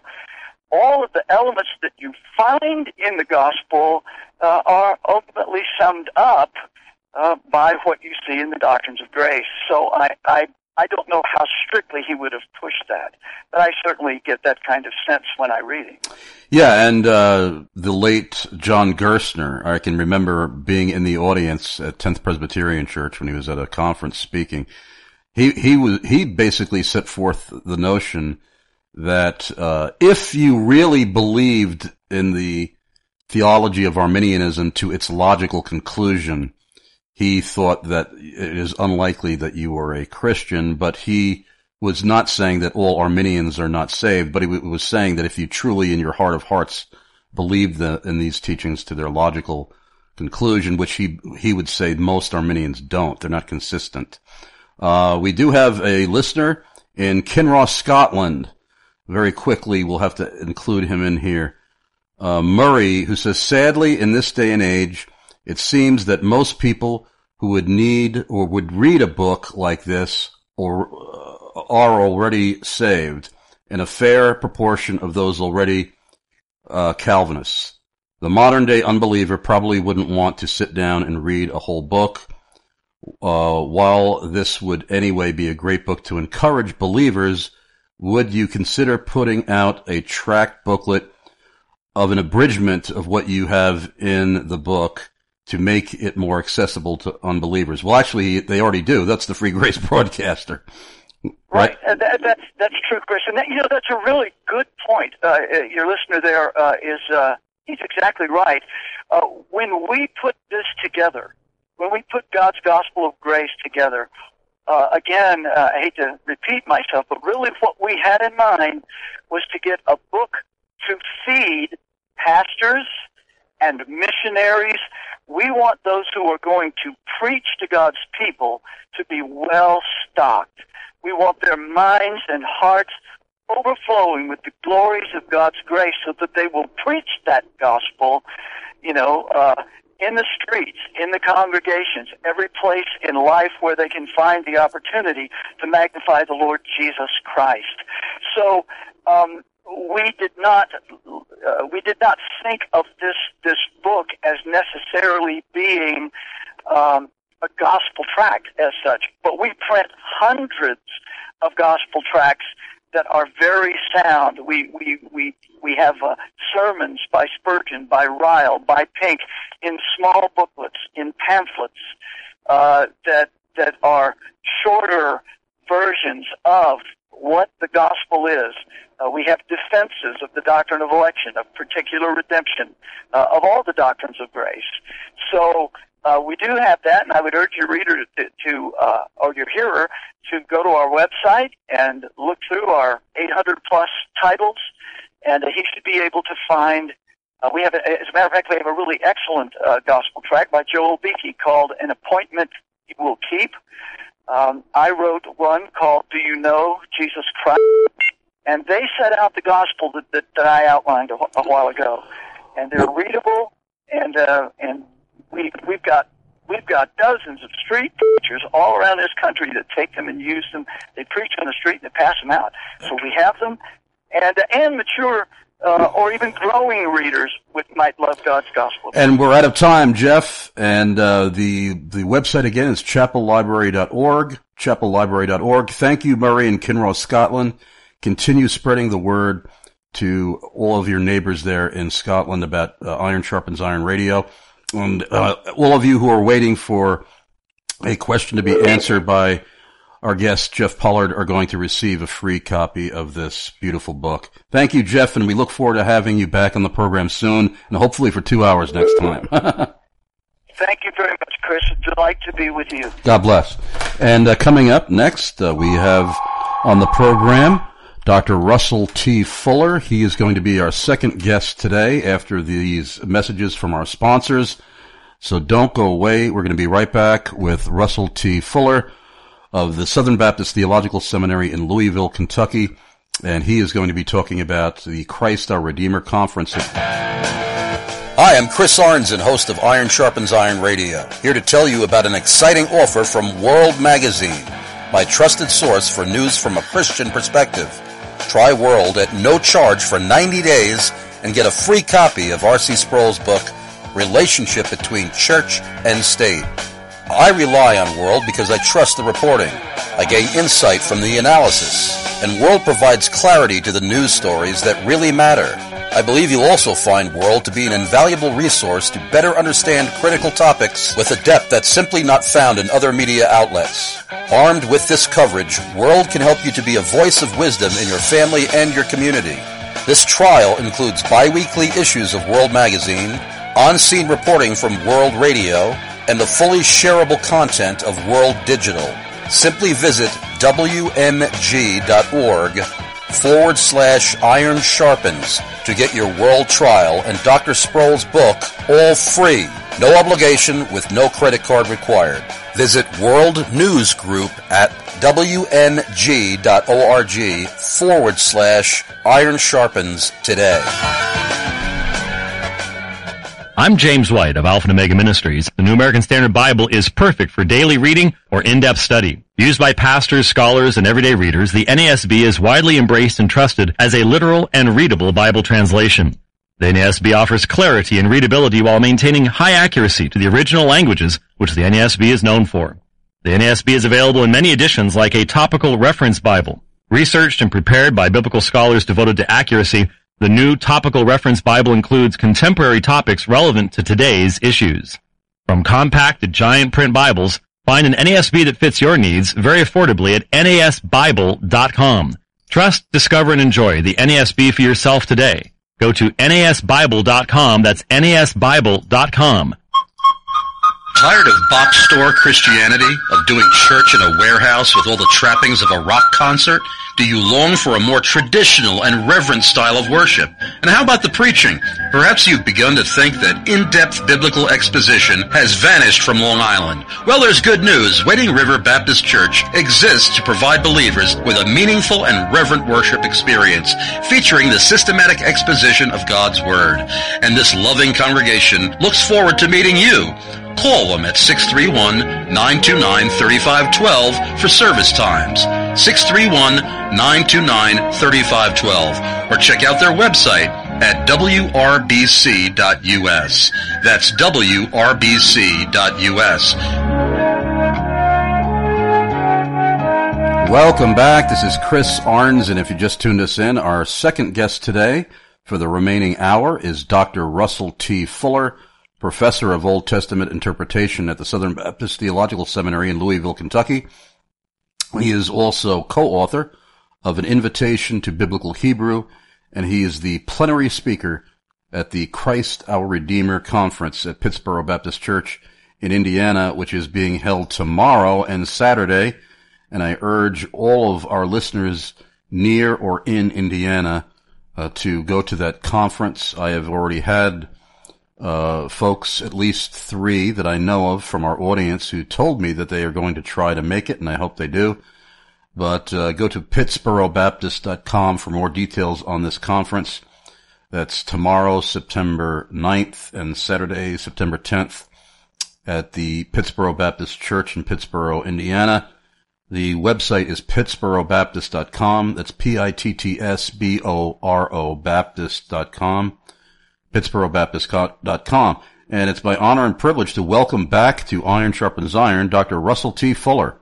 all of the elements that you find in the gospel uh, are ultimately summed up uh, by what you see in the doctrines of grace. So I, I, I don't know how strictly he would have pushed that, but I certainly get that kind of sense when I read him. Yeah, and uh, the late John Gerstner, I can remember being in the audience at tenth Presbyterian Church when he was at a conference speaking. He he was he basically set forth the notion that uh, if you really believed in the theology of Arminianism to its logical conclusion, he thought that it is unlikely that you were a Christian, but he was not saying that all Arminians are not saved, but he was saying that if you truly in your heart of hearts believed the, in these teachings to their logical conclusion, which he he would say most Arminians don't, they're not consistent. Uh, we do have a listener in Kinross, Scotland. Very quickly, we'll have to include him in here. Uh, Murray, who says, sadly, in this day and age, it seems that most people who would need or would read a book like this or uh, are already saved, and a fair proportion of those already uh, Calvinists. The modern-day unbeliever probably wouldn't want to sit down and read a whole book. Uh, while this would anyway be a great book to encourage believers, would you consider putting out a tract booklet of an abridgment of what you have in the book to make it more accessible to unbelievers. Well, actually, they already do. That's the Free Grace Broadcaster. Right? Right. Uh, that, that's, that's true, Chris. And that, you know, that's a really good point. Uh, your listener there uh, is, uh, he's exactly right. Uh, when we put this together, when we put God's gospel of grace together, uh, again, uh, I hate to repeat myself, but really what we had in mind was to get a book to feed pastors and missionaries. We want those who are going to preach to God's people to be well stocked. We want their minds and hearts overflowing with the glories of God's grace so that they will preach that gospel, you know, uh, in the streets, in the congregations, every place in life where they can find the opportunity to magnify the Lord Jesus Christ. So, um, we did not, uh, we did not think of this, this book as necessarily being, um, a gospel tract as such, but we print hundreds of gospel tracts that are very sound. We we we we have uh, sermons by Spurgeon, by Ryle, by Pink, in small booklets, in pamphlets uh, that that are shorter versions of what the gospel is. Uh, we have defenses of the doctrine of election, of particular redemption, uh, of all the doctrines of grace. So uh, we do have that, and I would urge your reader to, to uh, or your hearer to go to our website and look through our eight hundred plus titles, and uh, he should be able to find. Uh, we have, a, as a matter of fact, we have a really excellent uh, gospel tract by Joel Beakey called "An Appointment He Will Keep." Um, I wrote one called "Do You Know Jesus Christ?" And they set out the gospel that, that, that I outlined a, a while ago, and they're readable, and uh, and we we've got we've got dozens of street preachers all around this country that take them and use them. They preach on the street and they pass them out. So we have them, and uh, and mature uh, or even growing readers which might love God's gospel. And we're out of time, Jeff. And uh, the the website again is chapel library dot org. chapel library dot org. Thank you, Murray in Kinross, Scotland. Continue spreading the word to all of your neighbors there in Scotland about uh, Iron Sharpens Iron Radio. And uh, all of you who are waiting for a question to be answered by our guest, Jeff Pollard, are going to receive a free copy of this beautiful book. Thank you, Jeff, and we look forward to having you back on the program soon, and hopefully for two hours next time. Thank you very much, Chris. It's a delight to be with you. God bless. And uh, coming up next, uh, we have on the program Doctor Russell T. Fuller. He is going to be our second guest today after these messages from our sponsors. So don't go away. We're going to be right back with Russell T. Fuller of the Southern Baptist Theological Seminary in Louisville, Kentucky. And he is going to be talking about the Christ Our Redeemer Conference. Hi, I'm Chris Arnzen, host of Iron Sharpens Iron Radio, here to tell you about an exciting offer from World Magazine, my trusted source for news from a Christian perspective. Try World at no charge for ninety days and get a free copy of R C Sproul's book, Relationship Between Church and State. I rely on World because I trust the reporting. I gain insight from the analysis, and World provides clarity to the news stories that really matter. I believe you'll also find World to be an invaluable resource to better understand critical topics with a depth that's simply not found in other media outlets. Armed with this coverage, World can help you to be a voice of wisdom in your family and your community. This trial includes bi-weekly issues of World Magazine, on-scene reporting from World Radio, and the fully shareable content of World Digital. Simply visit wmg.org forward slash iron sharpens to get your World trial and Doctor Sproul's book all free. No obligation with no credit card required. Visit World News Group at wmg.org forward slash iron sharpens today. I'm James White of Alpha and Omega Ministries. The New American Standard Bible is perfect for daily reading or in-depth study. Used by pastors, scholars, and everyday readers, the N A S B is widely embraced and trusted as a literal and readable Bible translation. The N A S B offers clarity and readability while maintaining high accuracy to the original languages, which the N A S B is known for. The N A S B is available in many editions like a topical reference Bible. Researched and prepared by biblical scholars devoted to accuracy, The new Topical Reference Bible includes contemporary topics relevant to today's issues. From compact to giant print Bibles, find an N A S B that fits your needs very affordably at N A S Bible dot com. Trust, discover, and enjoy the N A S B for yourself today. Go to N A S Bible dot com. That's N A S Bible dot com. Tired of box store Christianity, of doing church in a warehouse with all the trappings of a rock concert? Do you long for a more traditional and reverent style of worship? And how about the preaching? Perhaps you've begun to think that in-depth biblical exposition has vanished from Long Island. Well, there's good news. Wading River Baptist Church exists to provide believers with a meaningful and reverent worship experience featuring the systematic exposition of God's Word. And this loving congregation looks forward to meeting you. Call them at six three one, nine two nine, three five one two for service times. six three one, nine two nine, three five one two. Or check out their website at W R B C dot U S. That's W R B C dot U S. Welcome back. This is Chris Arns, and if you just tuned us in, our second guest today for the remaining hour is Doctor Russell T. Fuller, Professor of Old Testament Interpretation at the Southern Baptist Theological Seminary in Louisville, Kentucky. He is also co-author of An Invitation to Biblical Hebrew, and he is the plenary speaker at the Christ Our Redeemer Conference at Pittsboro Baptist Church in Indiana, which is being held tomorrow and Saturday. And I urge all of our listeners near or in Indiana uh, to go to that conference. I have already had Uh, folks, at least three that I know of from our audience who told me that they are going to try to make it, and I hope they do. But uh, go to Pittsboro Baptist dot com for more details on this conference. That's tomorrow, September ninth, and Saturday, September tenth, at the Pittsboro Baptist Church in Pittsboro, Indiana. The website is Pittsboro Baptist dot com. That's P I T T S B O R O Baptist dot com. Pittsboro Baptist dot com. And it's my honor and privilege to welcome back to Iron Sharpens Iron, Doctor Russell T. Fuller.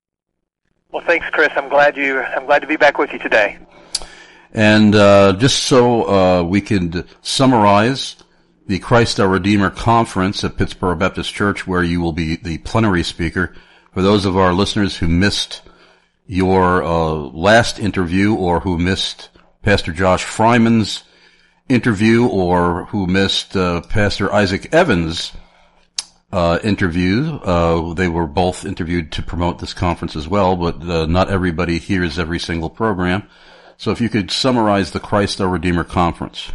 Well, thanks, Chris. I'm glad you. I'm glad to be back with you today. And uh, just so uh, we can summarize the Christ Our Redeemer Conference at Pittsboro Baptist Church, where you will be the plenary speaker. For those of our listeners who missed your uh, last interview, or who missed Pastor Josh Fryman's interview, or who missed uh, Pastor Isaac Evans' uh, interview. Uh, they were both interviewed to promote this conference as well, but uh, not everybody hears every single program. So if you could summarize the Christ Our Redeemer Conference.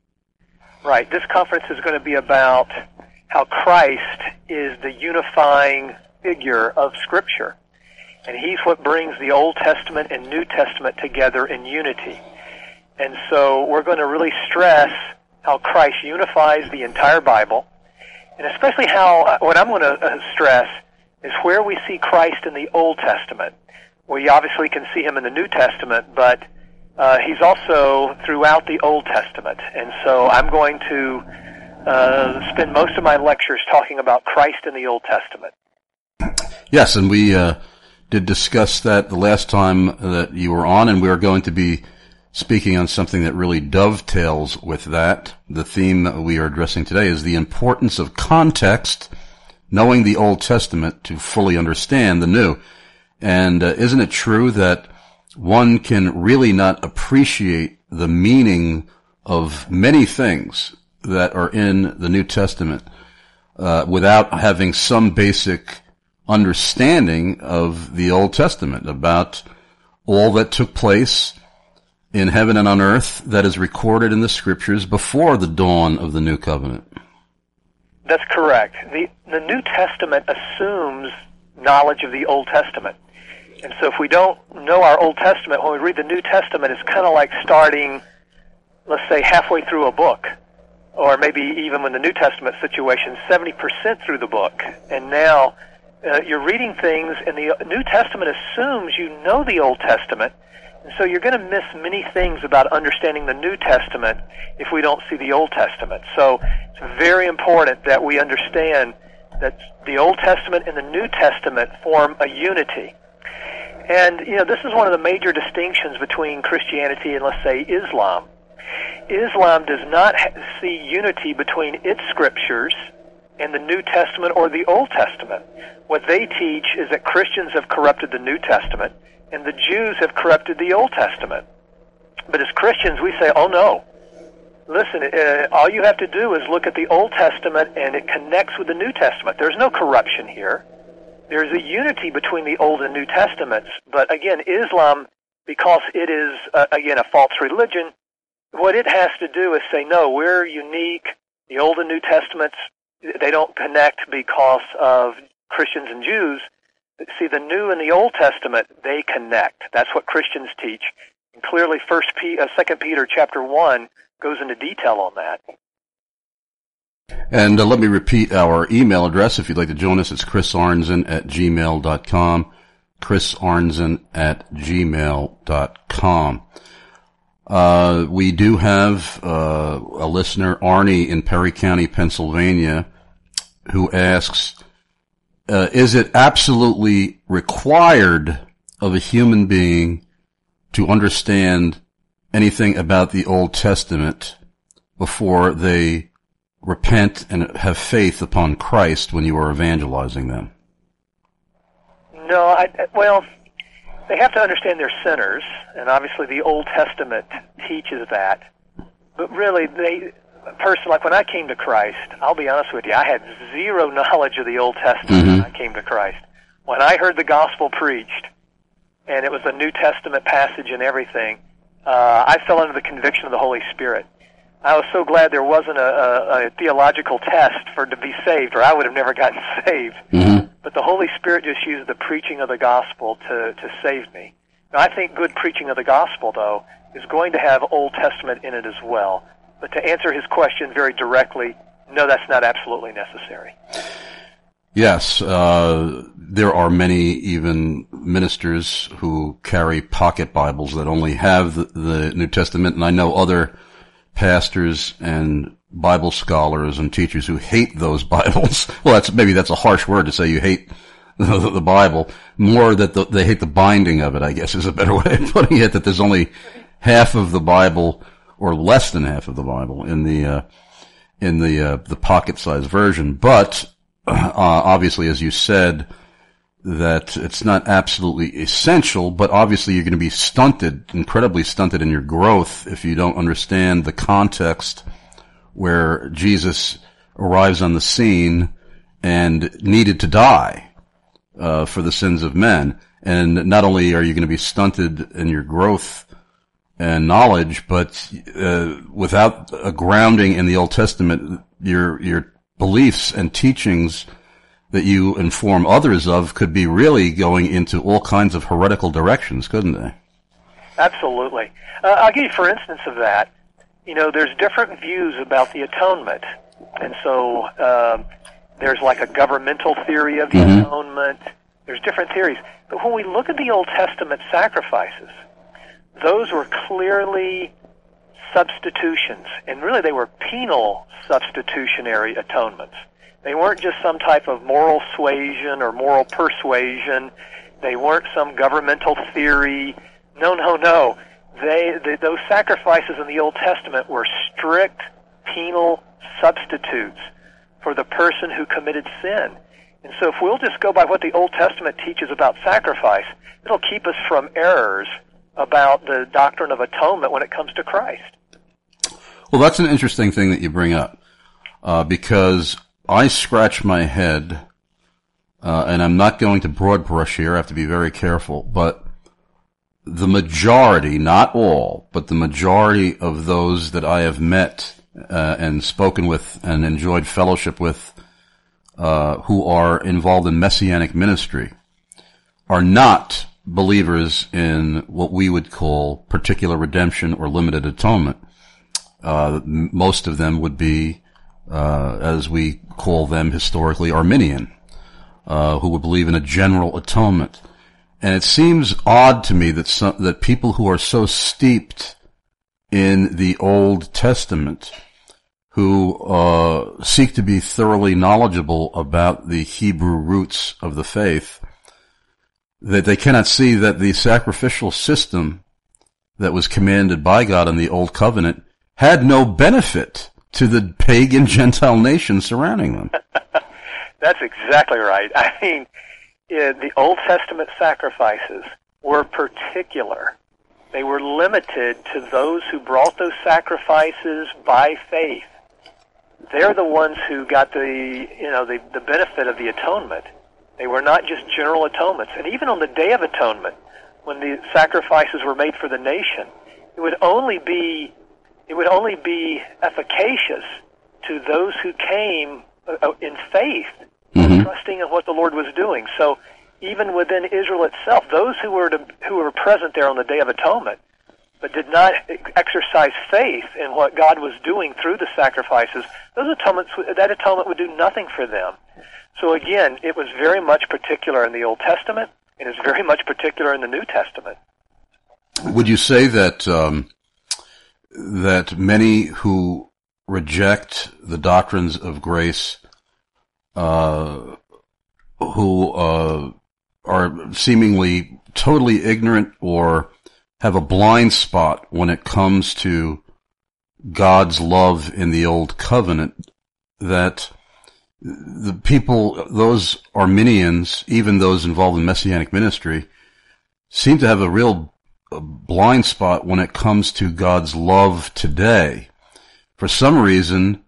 Right. This conference is going to be about how Christ is the unifying figure of Scripture. And he's what brings the Old Testament and New Testament together in unity. And so we're going to really stress how Christ unifies the entire Bible, and especially how, what I'm going to stress is where we see Christ in the Old Testament. We obviously can see him in the New Testament, but uh, he's also throughout the Old Testament. And so I'm going to uh, spend most of my lectures talking about Christ in the Old Testament. Yes, and we uh, did discuss that the last time that you were on, and we are going to be speaking on something that really dovetails with that. The theme that we are addressing today is the importance of context, knowing the Old Testament to fully understand the New. And uh, isn't it true that one can really not appreciate the meaning of many things that are in the New Testament uh, without having some basic understanding of the Old Testament, about all that took place in heaven and on earth that is recorded in the Scriptures before the dawn of the New Covenant? That's correct. The, the New Testament assumes knowledge of the Old Testament. And so if we don't know our Old Testament, when we read the New Testament, it's kind of like starting, let's say, halfway through a book. Or maybe even in the New Testament situation, seventy percent through the book. And now uh, you're reading things, and the New Testament assumes you know the Old Testament. And so you're going to miss many things about understanding the New Testament if we don't see the Old Testament. So it's very important that we understand that the Old Testament and the New Testament form a unity. And, you know, this is one of the major distinctions between Christianity and, let's say, Islam. Islam does not ha- see unity between its scriptures and the New Testament or the Old Testament. What they teach is that Christians have corrupted the New Testament and the Jews have corrupted the Old Testament. But as Christians, we say, oh no. Listen, uh, all you have to do is look at the Old Testament and it connects with the New Testament. There's no corruption here. There's a unity between the Old and New Testaments. But again, Islam, because it is, uh, again, a false religion, what it has to do is say, no, we're unique. The Old and New Testaments, they don't connect because of Christians and Jews. See, the New and the Old Testament, they connect. That's what Christians teach. And clearly, First Peter, uh, Second Peter chapter one goes into detail on that. And uh, let me repeat our email address if you'd like to join us. It's chris arnzen at gmail dot com. chris arnzen at gmail dot com. Uh, we do have uh, a listener, Arnie, in Perry County, Pennsylvania, who asks, uh, is it absolutely required of a human being to understand anything about the Old Testament before they repent and have faith upon Christ when you are evangelizing them? No, I, well, they have to understand they're sinners, and obviously the Old Testament teaches that. But really, they, a person, like when I came to Christ, I'll be honest with you, I had zero knowledge of the Old Testament mm-hmm. when I came to Christ. When I heard the gospel preached, and it was a New Testament passage and everything, uh, I fell under the conviction of the Holy Spirit. I was so glad there wasn't a, a, a theological test for to be saved, or I would have never gotten saved. Mm-hmm. But the Holy Spirit just used the preaching of the gospel to, to save me. Now, I think good preaching of the gospel, though, is going to have Old Testament in it as well. But to answer his question very directly, no, that's not absolutely necessary. Yes, uh, there are many even ministers who carry pocket Bibles that only have the, the New Testament, and I know other pastors and Bible scholars and teachers who hate those Bibles. Well, that's maybe that's a harsh word to say you hate the, the Bible. More that the, they hate the binding of it, I guess, is a better way of putting it, that there's only half of the Bible or less than half of the Bible in the uh, in the uh, the pocket-sized version. But uh, obviously, as you said, that it's not absolutely essential, but obviously you're going to be stunted, incredibly stunted in your growth if you don't understand the context where Jesus arrives on the scene and needed to die uh, for the sins of men. And not only are you going to be stunted in your growth and knowledge, but uh, without a grounding in the Old Testament, your your beliefs and teachings that you inform others of could be really going into all kinds of heretical directions, couldn't they? Absolutely. Uh, I'll give you for instance of that. You know, there's different views about the atonement. And so uh, there's like a governmental theory of the mm-hmm. atonement. There's different theories. But when we look at the Old Testament sacrifices, those were clearly substitutions. And really they were penal substitutionary atonements. They weren't just some type of moral suasion or moral persuasion. They weren't some governmental theory. No, no, no. They, they, those sacrifices in the Old Testament were strict penal substitutes for the person who committed sin. And so if we'll just go by what the Old Testament teaches about sacrifice, it'll keep us from errors about the doctrine of atonement when it comes to Christ. Well, that's an interesting thing that you bring up, uh, because I scratch my head, uh, and I'm not going to broad brush here, I have to be very careful, but the majority, not all, but the majority of those that I have met uh, and spoken with and enjoyed fellowship with uh, who are involved in messianic ministry are not believers in what we would call particular redemption or limited atonement. Uh, most of them would be, uh, as we call them historically, Arminian, uh, who would believe in a general atonement. And it seems odd to me that some, that people who are so steeped in the Old Testament, who uh, seek to be thoroughly knowledgeable about the Hebrew roots of the faith, that they cannot see that the sacrificial system that was commanded by God in the Old Covenant had no benefit to the pagan Gentile nations surrounding them. That's exactly right. I mean, yeah, the Old Testament sacrifices were particular. They were limited to those who brought those sacrifices by faith. They're the ones who got the, you know, the, the benefit of the atonement. They were not just general atonements. And even on the Day of Atonement, when the sacrifices were made for the nation, it would only be, it would only be efficacious to those who came uh, in faith, mm-hmm. trusting in what the Lord was doing. So even within Israel itself, those who were to, who were present there on the Day of Atonement, but did not exercise faith in what God was doing through the sacrifices, those atonements, that atonement would do nothing for them. So again, it was very much particular in the Old Testament, and it's very much particular in the New Testament. Would you say that um, that many who reject the doctrines of grace, uh, who uh, are seemingly totally ignorant or have a blind spot when it comes to God's love in the Old Covenant, that the people, those Arminians, even those involved in Messianic ministry, seem to have a real blind spot when it comes to God's love today. For some reason,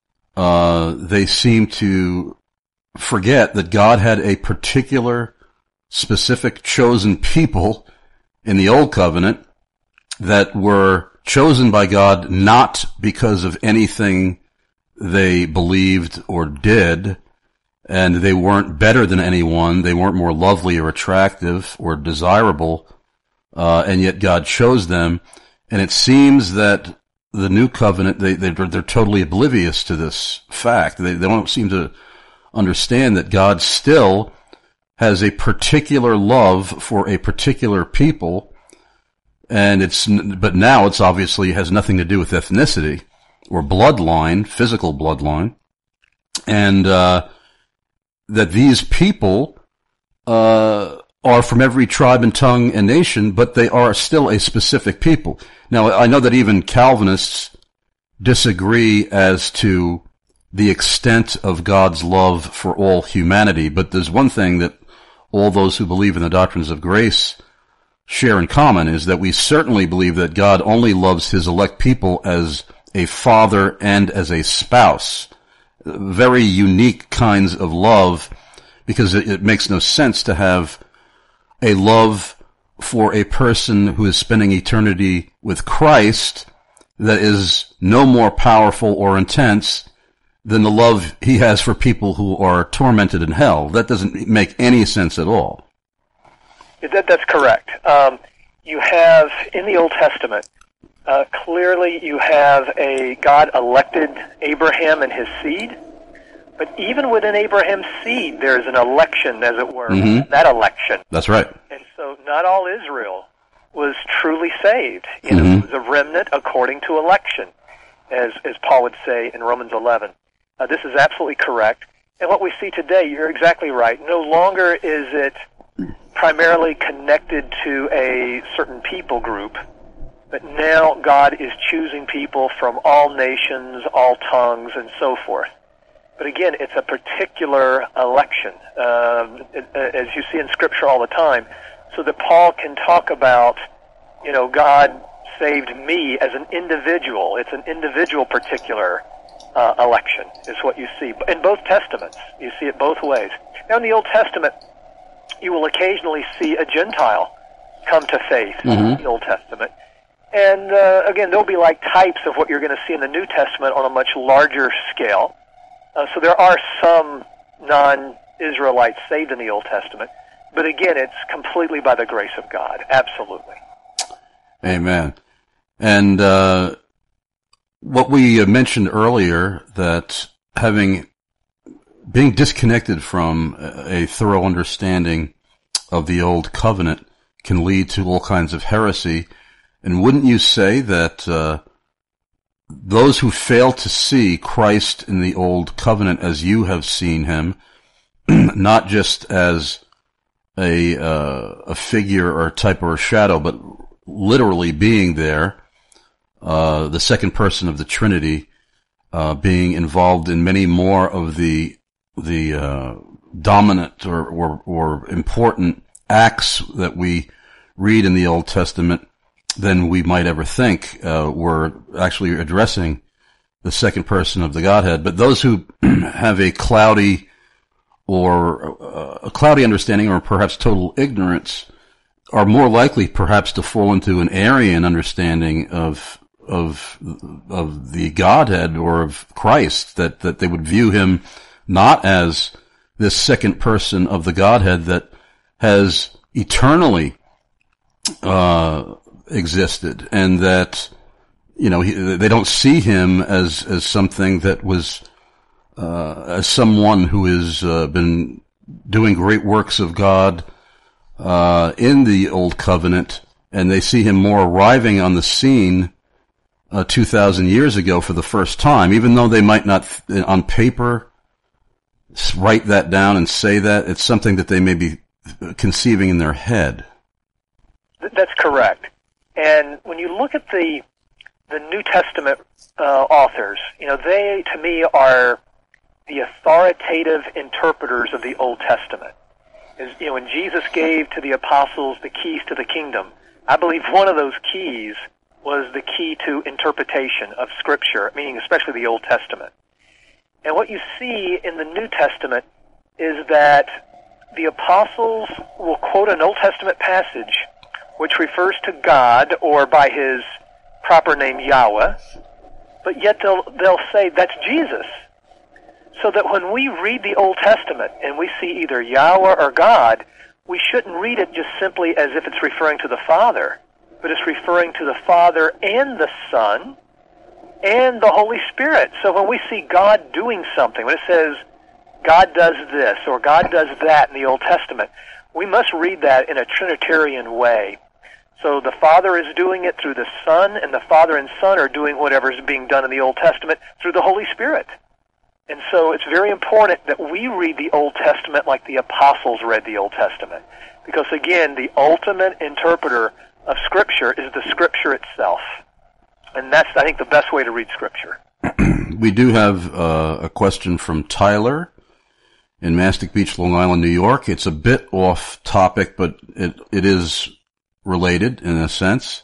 uh, they seem to forget that God had a particular, specific, chosen people in the Old Covenant that were chosen by God not because of anything they believed or did, and they weren't better than anyone, they weren't more lovely or attractive or desirable, uh, and yet God chose them. And it seems that the New Covenant, they, they, they're totally oblivious to this fact. They, they don't seem to understand that God still has a particular love for a particular people, and it's, but now it's obviously has nothing to do with ethnicity or bloodline, physical bloodline, and uh, that these people uh, are from every tribe and tongue and nation, but they are still a specific people. Now, I know that even Calvinists disagree as to the extent of God's love for all humanity, but there's one thing that all those who believe in the doctrines of grace share in common, is that we certainly believe that God only loves his elect people as a father and as a spouse. Very unique kinds of love, because it, it makes no sense to have a love for a person who is spending eternity with Christ that is no more powerful or intense than the love he has for people who are tormented in hell. That doesn't make any sense at all. That, that's correct. Um, you have, in the Old Testament, Uh, clearly you have a God elected Abraham and his seed, but even within Abraham's seed there's an election, as it were, mm-hmm. that election. That's right. And so not all Israel was truly saved. You mm-hmm. know, it was a remnant according to election, as, as Paul would say in Romans eleven. Uh, this is absolutely correct. And what we see today, you're exactly right. No longer is it primarily connected to a certain people group, but now God is choosing people from all nations, all tongues, and so forth. But again, it's a particular election, um, as you see in Scripture all the time, so that Paul can talk about, you know, God saved me as an individual. It's an individual particular uh, election, is what you see. In both Testaments, you see it both ways. Now, in the Old Testament, you will occasionally see a Gentile come to faith mm-hmm. in the Old Testament. And uh, again, there'll be like types of what you're going to see in the New Testament on a much larger scale. Uh, so there are some non-Israelites saved in the Old Testament. But again, it's completely by the grace of God. Absolutely. Amen. And uh, what we mentioned earlier, that having being disconnected from a thorough understanding of the Old Covenant can lead to all kinds of heresy. And wouldn't you say that uh, those who fail to see Christ in the Old Covenant as you have seen him, not just as a uh, a figure or a type or a shadow, but literally being there, uh, the second person of the Trinity, uh, being involved in many more of the, the, uh, dominant or, or, or important acts that we read in the Old Testament than we might ever think. Uh, we're actually addressing the second person of the Godhead. But those who have a cloudy or uh, a cloudy understanding or perhaps total ignorance are more likely perhaps to fall into an Arian understanding of of of the Godhead or of Christ, that, that they would view him not as this second person of the Godhead that has eternally uh existed, and that, you know, he, they don't see him as as something that was uh as someone who has uh, been doing great works of God uh in the Old Covenant, and they see him more arriving on the scene uh two thousand years ago for the first time, even though they might not on paper write that down and say that. It's something that they may be conceiving in their head. That's correct. And when you look at the the New Testament uh, authors, you know, they, to me, are the authoritative interpreters of the Old Testament. As, you know, when Jesus gave to the apostles the keys to the kingdom, I believe one of those keys was the key to interpretation of Scripture, meaning especially the Old Testament. And what you see in the New Testament is that the apostles will quote an Old Testament passage which refers to God or by his proper name Yahweh, but yet they'll they'll say that's Jesus. So that when we read the Old Testament and we see either Yahweh or God, we shouldn't read it just simply as if it's referring to the Father, but it's referring to the Father and the Son and the Holy Spirit. So when we see God doing something, when it says God does this or God does that in the Old Testament, we must read that in a Trinitarian way. So the Father is doing it through the Son, and the Father and Son are doing whatever is being done in the Old Testament through the Holy Spirit. And so it's very important that we read the Old Testament like the apostles read the Old Testament. Because again, the ultimate interpreter of Scripture is the Scripture itself. And that's, I think, the best way to read Scripture. We do have uh, a question from Tyler in Mastic Beach, Long Island, New York. It's a bit off topic, but it it is related in a sense.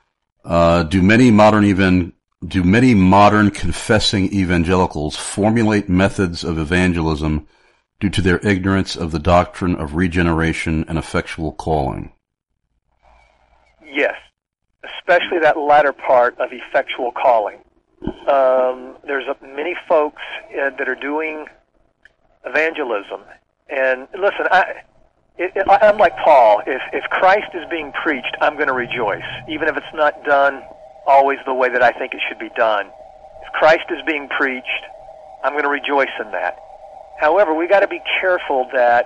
Uh, do many modern even do many modern confessing evangelicals formulate methods of evangelism due to their ignorance of the doctrine of regeneration and effectual calling? Yes, especially that latter part of effectual calling. Um, there's a, many folks uh, that are doing evangelism, and listen, I, it, it, I'm like Paul. If if Christ is being preached, I'm going to rejoice, even if it's not done always the way that I think it should be done. If Christ is being preached, I'm going to rejoice in that. However, we got to be careful that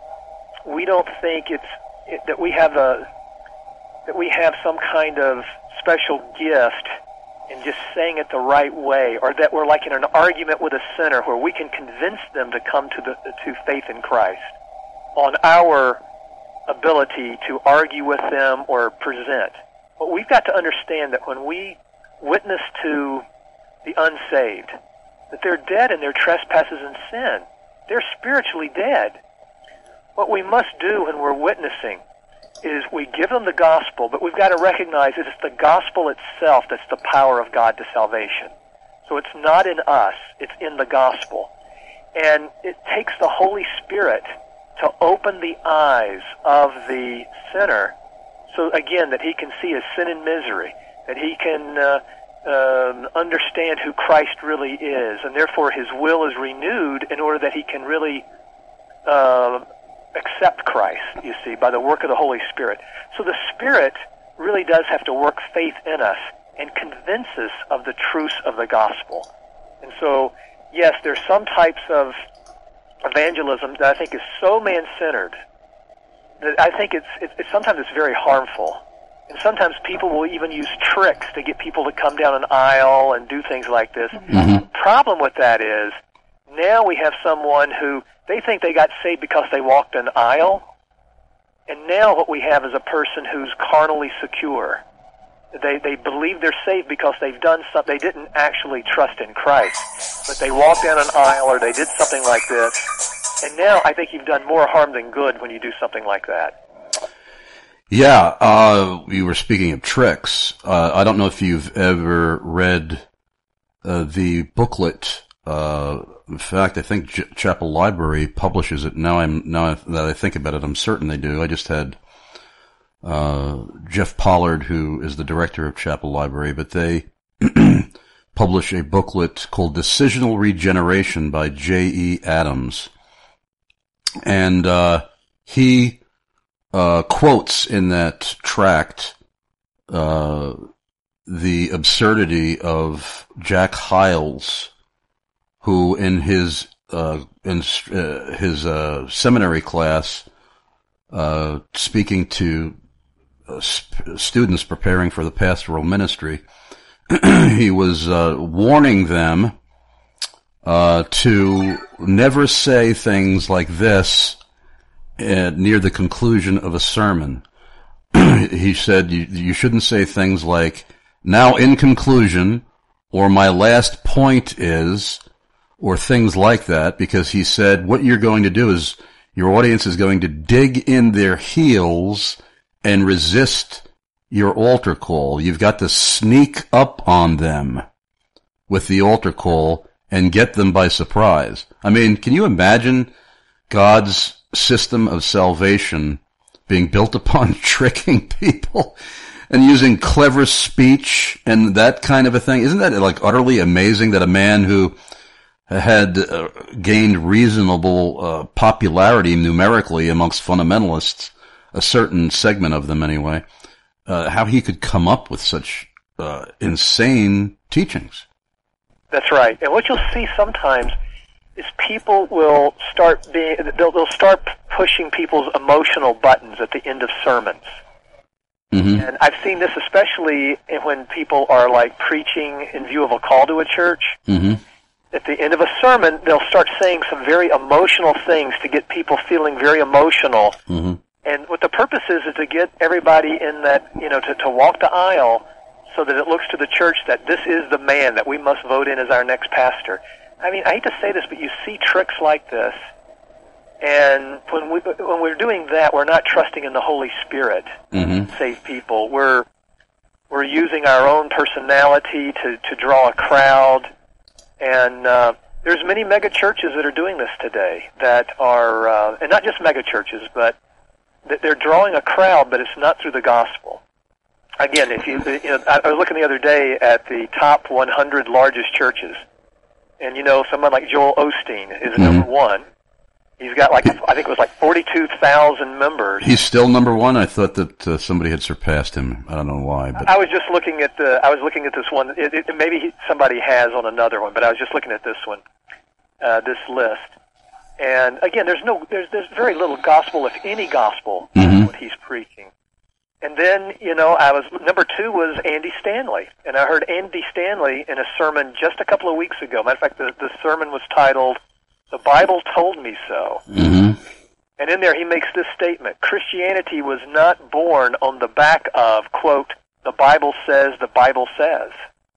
we don't think it's it, that we have a that we have some kind of special gift in just saying it the right way, or that we're like in an argument with a sinner where we can convince them to come to the to faith in Christ on our ability to argue with them or present. But we've got to understand that when we witness to the unsaved, that they're dead in their trespasses and sin. They're spiritually dead. What we must do when we're witnessing is we give them the gospel, but we've got to recognize that it's the gospel itself that's the power of God to salvation. So it's not in us, it's in the gospel. And it takes the Holy Spirit to open the eyes of the sinner so, again, that he can see his sin and misery, that he can uh, um, understand who Christ really is, and therefore his will is renewed in order that he can really uh, accept Christ, you see, by the work of the Holy Spirit. So the Spirit really does have to work faith in us and convince us of the truths of the gospel. And so, yes, there's some types of evangelism that I think is so man-centered that I think it's, it's, it's sometimes it's very harmful. And sometimes people will even use tricks to get people to come down an aisle and do things like this. Mm-hmm. The problem with that is now we have someone who they think they got saved because they walked an aisle, and now what we have is a person who's carnally secure. They they believe they're saved because they've done something. They didn't actually trust in Christ, but they walked down an aisle or they did something like this. And now I think you've done more harm than good when you do something like that. Yeah, uh, we were speaking of tricks. Uh, I don't know if you've ever read uh, the booklet. Uh, in fact, I think J- Chapel Library publishes it. Now I'm now that I think about it, I'm certain they do. I just had uh, Jeff Pollard, who is the director of Chapel Library, but they publish a booklet called Decisional Regeneration by J E Adams. And uh, he uh, quotes in that tract uh, the absurdity of Jack Hyles, who in his uh, in uh, his uh, seminary class, uh, speaking to uh, sp- students preparing for the pastoral ministry, he was uh, warning them uh, to never say things like this uh, near the conclusion of a sermon. He said you, you shouldn't say things like, "Now in conclusion," or "My last point is," or things like that, because he said what you're going to do is your audience is going to dig in their heels and resist your altar call. You've got to sneak up on them with the altar call and get them by surprise. I mean, can you imagine God's system of salvation being built upon tricking people and using clever speech and that kind of a thing? Isn't that like utterly amazing that a man who had uh, gained reasonable uh, popularity numerically amongst fundamentalists, a certain segment of them anyway, uh, how he could come up with such uh, insane teachings? That's right. And what you'll see sometimes is people will start being, they'll, they'll start pushing people's emotional buttons at the end of sermons. Mm-hmm. And I've seen this especially when people are like preaching in view of a call to a church. Mm-hmm. At the end of a sermon, they'll start saying some very emotional things to get people feeling very emotional. Mm-hmm. And what the purpose is is to get everybody in that, you know, to, to walk the aisle so that it looks to the church that this is the man that we must vote in as our next pastor. I mean, I hate to say this, but you see tricks like this, and when, we, when we're doing that, we're not trusting in the Holy Spirit mm-hmm. to save people. We're, we're using our own personality to, to draw a crowd. And uh, there's many mega churches that are doing this today that are, uh, and not just mega churches, but that they're drawing a crowd, but it's not through the gospel. Again, if you, you know, I was looking the other day at the top one hundred largest churches, and you know, someone like Joel Osteen is mm-hmm. number one. He's got like, I think it was like forty-two thousand members. He's still number one? I thought that uh, somebody had surpassed him. I don't know why. But I was just looking at the, I was looking at this one. It, it, maybe he, somebody has on another one, but I was just looking at this one, uh, this list. And again, there's no, there's, there's very little gospel, if any gospel, mm-hmm. in what he's preaching. And then, you know, I was, number two was Andy Stanley. And I heard Andy Stanley in a sermon just a couple of weeks ago. Matter of fact, the, the sermon was titled, "The Bible Told Me So." Mm-hmm. And in there he makes this statement: Christianity was not born on the back of, quote, "the Bible says, the Bible says."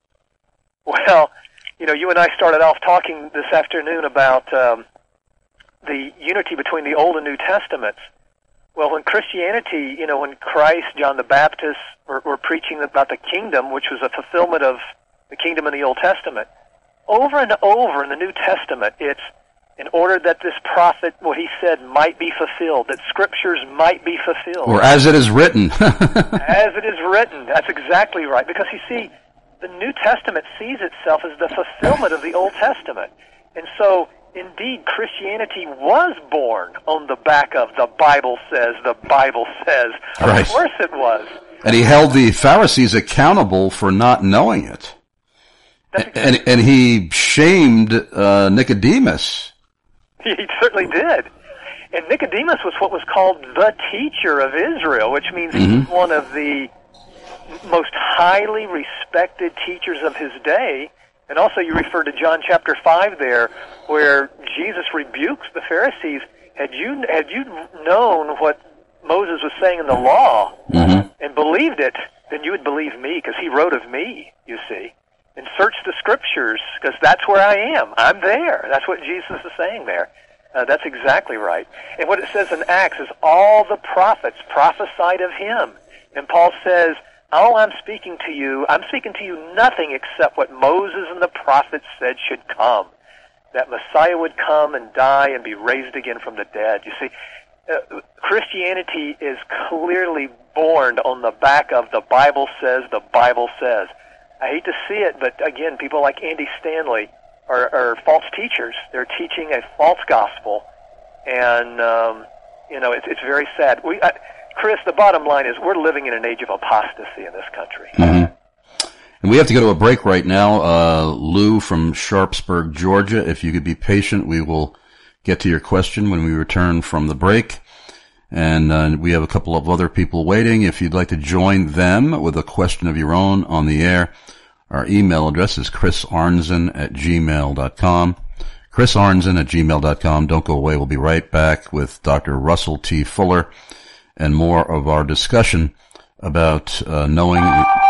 Well, you know, you and I started off talking this afternoon about um, the unity between the Old and New Testaments. Well, when Christianity, you know, when Christ, John the Baptist were, were preaching about the kingdom, which was a fulfillment of the kingdom in the Old Testament, over and over in the New Testament, it's in order that this prophet, what he said, might be fulfilled, that scriptures might be fulfilled. Or as it is written. As it is written. That's exactly right. Because you see, the New Testament sees itself as the fulfillment of the Old Testament. And so, indeed, Christianity was born on the back of the Bible says, the Bible says. Of right. course it was. And he held the Pharisees accountable for not knowing it. Exactly. And, and he shamed uh, Nicodemus. He certainly did. And Nicodemus was what was called the teacher of Israel, which means mm-hmm. he's one of the most highly respected teachers of his day. And also you refer to John chapter five there, where Jesus rebukes the Pharisees. Had you had you known what Moses was saying in the law mm-hmm. and believed it, then you would believe me because he wrote of me, you see. And search the Scriptures because that's where I am. I'm there. That's what Jesus is saying there. Uh, that's exactly right. And what it says in Acts is all the prophets prophesied of him. And Paul says, all I'm speaking to you, I'm speaking to you nothing except what Moses and the prophets said should come. That Messiah would come and die and be raised again from the dead. You see, uh, Christianity is clearly born on the back of the Bible says, the Bible says. I hate to see it, but again, people like Andy Stanley are, are false teachers. They're teaching a false gospel, and um, you know it's it's very sad. We, uh, Chris, the bottom line is we're living in an age of apostasy in this country. Mm-hmm. And we have to go to a break right now. Uh, Lou from Sharpsburg, Georgia, if you could be patient, we will get to your question when we return from the break. And uh, we have a couple of other people waiting. If you'd like to join them with a question of your own on the air, our email address is chris arnzen at gmail dot com. chris arnzen at gmail dot com. Don't go away. We'll be right back with Doctor Russell T. Fuller and more of our discussion about uh, knowing...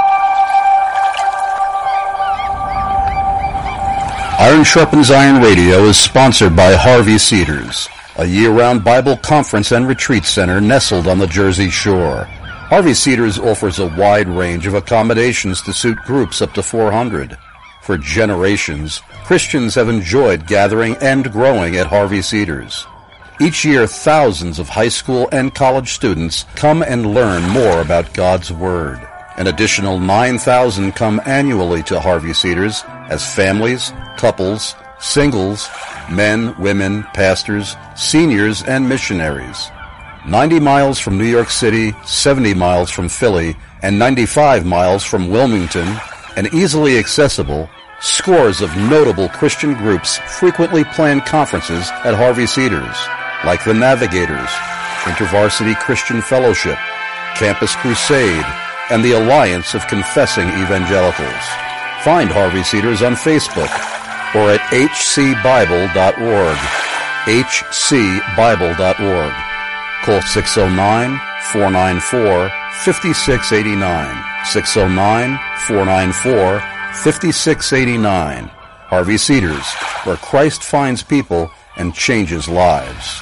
Iron Sharpens Iron Radio is sponsored by Harvey Cedars, a year-round Bible conference and retreat center nestled on the Jersey Shore. Harvey Cedars offers a wide range of accommodations to suit groups up to four hundred. For generations, Christians have enjoyed gathering and growing at Harvey Cedars. Each year, thousands of high school and college students come and learn more about God's Word. An additional nine thousand come annually to Harvey Cedars as families, couples, singles, men, women, pastors, seniors, and missionaries. ninety miles from New York City, seventy miles from Philly, and ninety-five miles from Wilmington, and easily accessible, scores of notable Christian groups frequently plan conferences at Harvey Cedars, like the Navigators, InterVarsity Christian Fellowship, Campus Crusade, and the Alliance of Confessing Evangelicals. Find Harvey Cedars on Facebook or at h c bible dot org, h c bible dot org. Call six oh nine, four nine four, five six eight nine, six oh nine, four nine four, five six eight nine. Harvey Cedars, where Christ finds people and changes lives.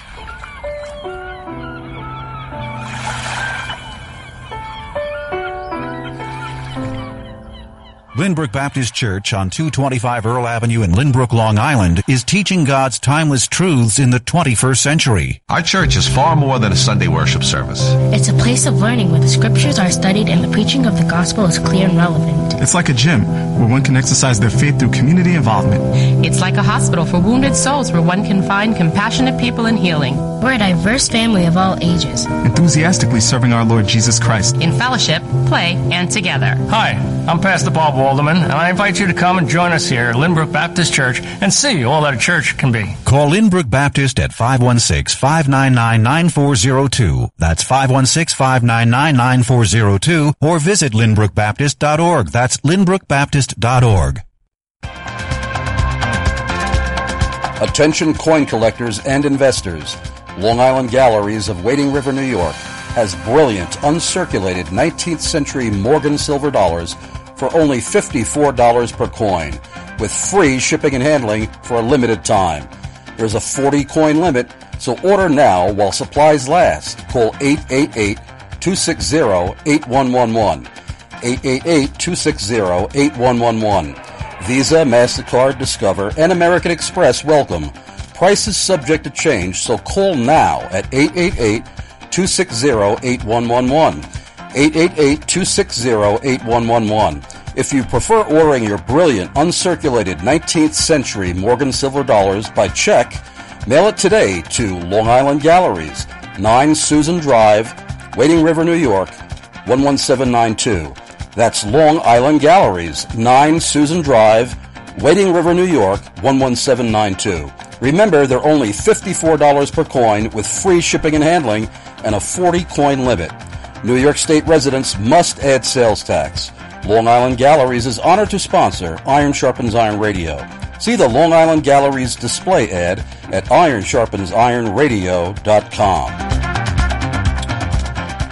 Lynbrook Baptist Church on two twenty-five Earl Avenue in Lynbrook, Long Island is teaching God's timeless truths in the twenty-first century. Our church is far more than a Sunday worship service. It's a place of learning where the scriptures are studied and the preaching of the gospel is clear and relevant. It's like a gym where one can exercise their faith through community involvement. It's like a hospital for wounded souls where one can find compassionate people and healing. We're a diverse family of all ages, enthusiastically serving our Lord Jesus Christ in fellowship, play, and together. Hi, I'm Pastor Bob Walderman, and I invite you to come and join us here at Lynbrook Baptist Church and see all that a church can be. Call Lynbrook Baptist at five one six, five nine nine, nine four zero two. That's five one six, five nine nine, nine four zero two, or visit lynbrook baptist dot org. That's lynbrook baptist dot org. Attention coin collectors and investors. Long Island Galleries of Wading River, New York has brilliant uncirculated nineteenth century Morgan silver dollars for only fifty-four dollars per coin, with free shipping and handling for a limited time. There's a forty coin limit, so order now while supplies last. Call eight eight eight, two six zero, eight one one one. eight eight eight, two six zero, eight one one one. Visa, MasterCard, Discover, and American Express welcome. Prices subject to change, so call now at eight eight eight, two six zero, eight one one one. eight eight eight, two six zero, eight one one one. If you prefer ordering your brilliant, uncirculated nineteenth century Morgan silver dollars by check, mail it today to Long Island Galleries, nine Susan Drive, Wading River, New York, one one seven nine two. That's Long Island Galleries, nine Susan Drive, Wading River, New York, one one seven nine two. Remember, they're only fifty-four dollars per coin with free shipping and handling and a forty coin limit. New York State residents must add sales tax. Long Island Galleries is honored to sponsor Iron Sharpens Iron Radio. See the Long Island Galleries display ad at iron sharpens iron radio dot com.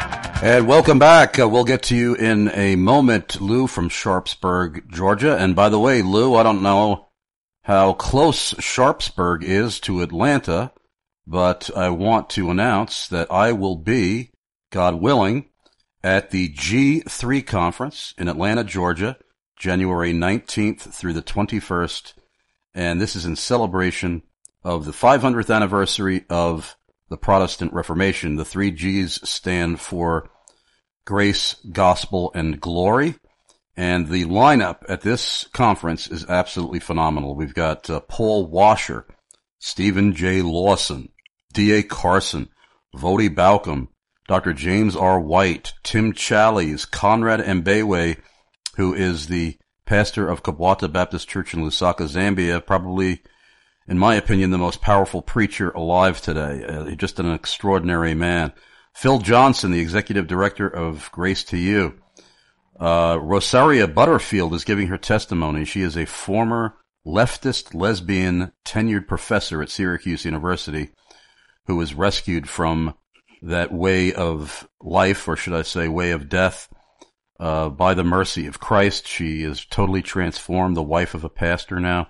And welcome back. Uh, we'll get to you in a moment, Lou from Sharpsburg, Georgia. And by the way, Lou, I don't know how close Sharpsburg is to Atlanta, but I want to announce that I will be, God willing, at the G three conference in Atlanta, Georgia, January nineteenth through the twenty-first. And this is in celebration of the five hundredth anniversary of the Protestant Reformation. The three G's stand for Grace, Gospel, and Glory. And the lineup at this conference is absolutely phenomenal. We've got uh, Paul Washer, Stephen J. Lawson, D A Carson, Vodi Bauckham, Doctor James R. White, Tim Challies, Conrad Mbewe, who is the pastor of Kabwata Baptist Church in Lusaka, Zambia, probably, in my opinion, the most powerful preacher alive today. Uh, just an extraordinary man. Phil Johnson, the executive director of Grace to You. Uh, Rosaria Butterfield is giving her testimony. She is a former leftist lesbian tenured professor at Syracuse University who was rescued from that way of life, or should I say way of death, uh, by the mercy of Christ. She is totally transformed, the wife of a pastor now.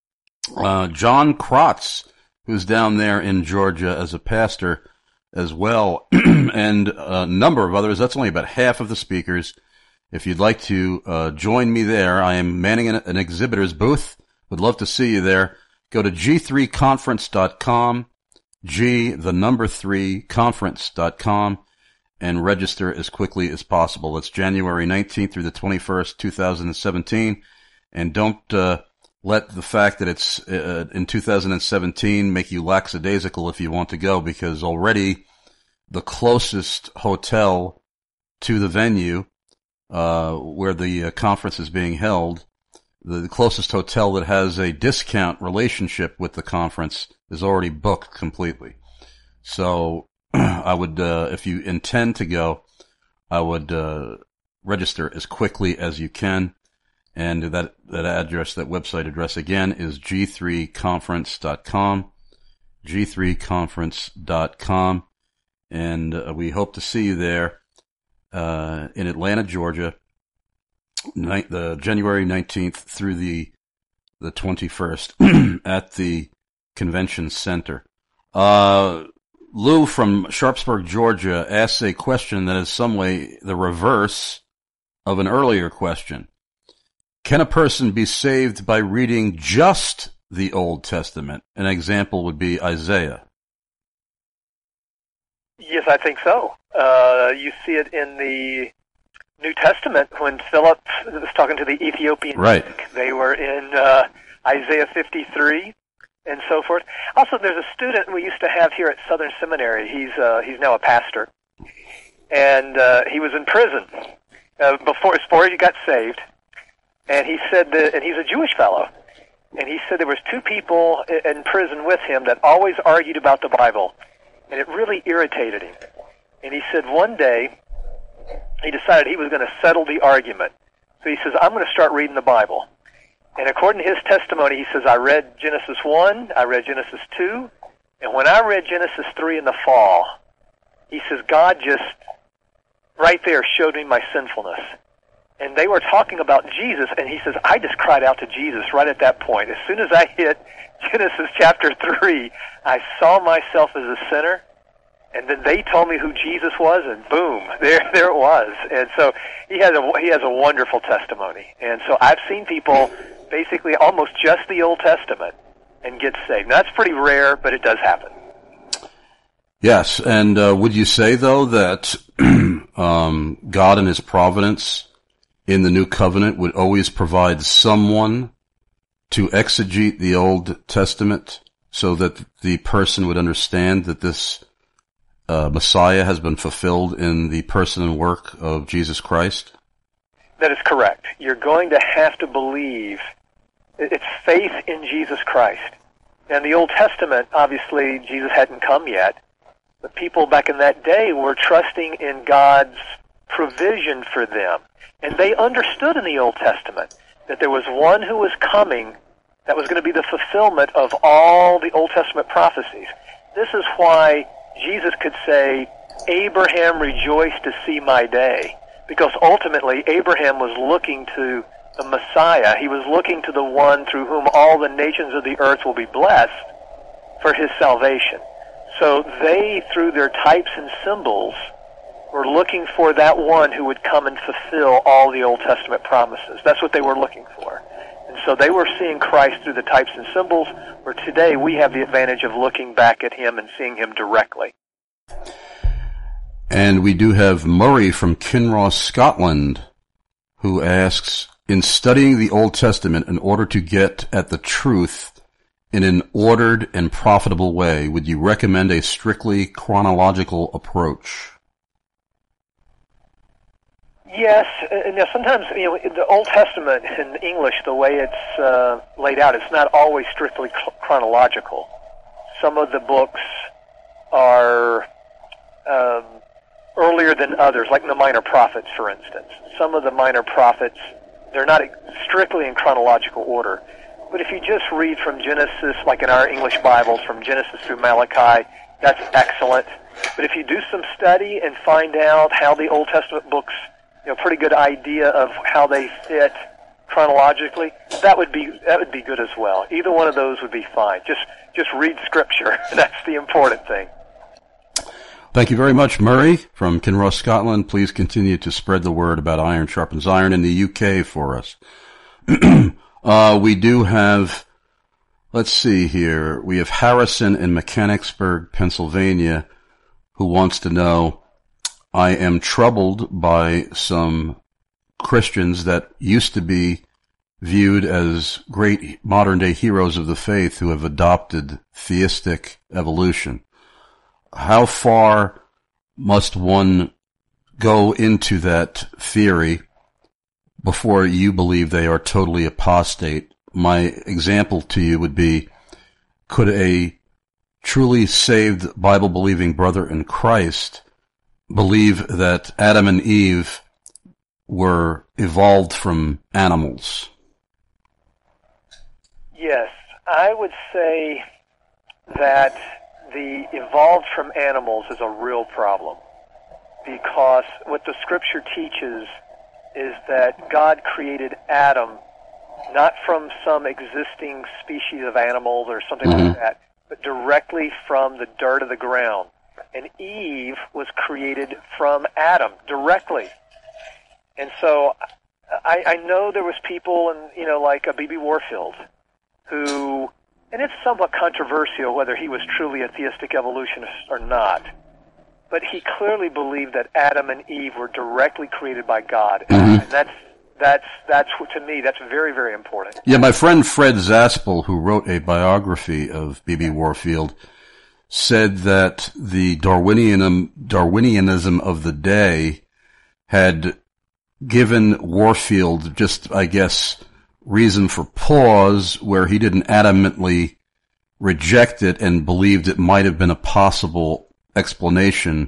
Uh, John Krotz, who's down there in Georgia as a pastor as well, and a number of others. That's only about half of the speakers. If you'd like to uh, join me there, I am manning an, an exhibitor's booth. Would love to see you there. Go to G three conference dot com, G, the number three, conference dot com, and register as quickly as possible. It's January nineteenth through the twenty-first, two thousand seventeen. And don't uh, let the fact that it's uh, in two thousand seventeen make you lackadaisical if you want to go, because already the closest hotel to the venue uh where the uh, conference is being held, the, the closest hotel that has a discount relationship with the conference is already booked completely. So I would, uh, if you intend to go, I would uh register as quickly as you can. And that, that address, that website address again is G three conference dot com, G three conference dot com. And uh, we hope to see you there uh, in Atlanta, Georgia, ni- the January nineteenth through the the twenty-first at the Convention Center. Uh, Lou from Sharpsburg, Georgia, asks a question that is some way the reverse of an earlier question. Can a person be saved by reading just the Old Testament? An example would be Isaiah. Yes, I think so. Uh, you see it in the New Testament when Philip was talking to the Ethiopian. Right. They were in uh, Isaiah fifty-three and so forth. Also, there's a student we used to have here at Southern Seminary. He's uh, he's now a pastor, and uh, he was in prison uh, before before he got saved. And he said that, and he's a Jewish fellow, and he said there was two people in prison with him that always argued about the Bible. And it really irritated him. And he said one day he decided he was going to settle the argument. So he says, I'm going to start reading the Bible. And according to his testimony, he says, I read Genesis one, I read Genesis two, and when I read Genesis three in the fall, he says, God just right there showed me my sinfulness. And they were talking about Jesus, and he says, I just cried out to Jesus right at that point. As soon as I hit Genesis chapter three, I saw myself as a sinner, and then they told me who Jesus was, and boom, there there it was. And so he has a he has a wonderful testimony. And so I've seen people basically almost just the Old Testament and get saved. Now, that's pretty rare, but it does happen. Yes, and uh, would you say, though, that um, God in His providence in the New Covenant would always provide someone to exegete the Old Testament so that the person would understand that this uh, Messiah has been fulfilled in the person and work of Jesus Christ? That is correct. You're going to have to believe. It's faith in Jesus Christ. And the Old Testament, obviously, Jesus hadn't come yet. The people back in that day were trusting in God's provision for them. And they understood in the Old Testament that there was one who was coming that was going to be the fulfillment of all the Old Testament prophecies. This is why Jesus could say, Abraham rejoiced to see my day, because ultimately Abraham was looking to the Messiah. He was looking to the one through whom all the nations of the earth will be blessed for his salvation. So they, through their types and symbols, were looking for that one who would come and fulfill all the Old Testament promises. That's what they were looking for. And so they were seeing Christ through the types and symbols, where today we have the advantage of looking back at him and seeing him directly. And we do have Murray from Kinross, Scotland, who asks, in studying the Old Testament in order to get at the truth in an ordered and profitable way, would you recommend a strictly chronological approach? Yes. Uh, now, sometimes, you know, the Old Testament in English, the way it's uh, laid out, it's not always strictly cl- chronological. Some of the books are um, earlier than others, like the Minor Prophets, for instance. Some of the Minor Prophets, they're not strictly in chronological order. But if you just read from Genesis, like in our English Bibles, from Genesis through Malachi, that's excellent. But if you do some study and find out how the Old Testament books, you know, pretty good idea of how they fit chronologically, that would be that would be good as well. Either one of those would be fine. Just just read Scripture. That's the important thing. Thank you very much, Murray from Kinross, Scotland. Please continue to spread the word about Iron Sharpens Iron in the U K for us. uh, we do have, let's see here, we have Harrison in Mechanicsburg, Pennsylvania, who wants to know, I am troubled by some Christians that used to be viewed as great modern-day heroes of the faith who have adopted theistic evolution. How far must one go into that theory before you believe they are totally apostate? My example to you would be, could a truly saved Bible-believing brother in Christ believe that Adam and Eve were evolved from animals? Yes, I would say that the evolved from animals is a real problem, because what the Scripture teaches is that God created Adam not from some existing species of animals or something mm-hmm. like that, but directly from the dirt of the ground. And Eve was created from Adam directly. And so I, I know there was people, in, you know, like a B B Warfield, who, and it's somewhat controversial whether he was truly a theistic evolutionist or not, but he clearly believed that Adam and Eve were directly created by God. Mm-hmm. And that's, that's, that's, to me, that's very, very important. Yeah, my friend Fred Zaspel, who wrote a biography of B B Warfield, said that the Darwinianism, Darwinianism of the day had given Warfield just, I guess, reason for pause, where he didn't adamantly reject it and believed it might have been a possible explanation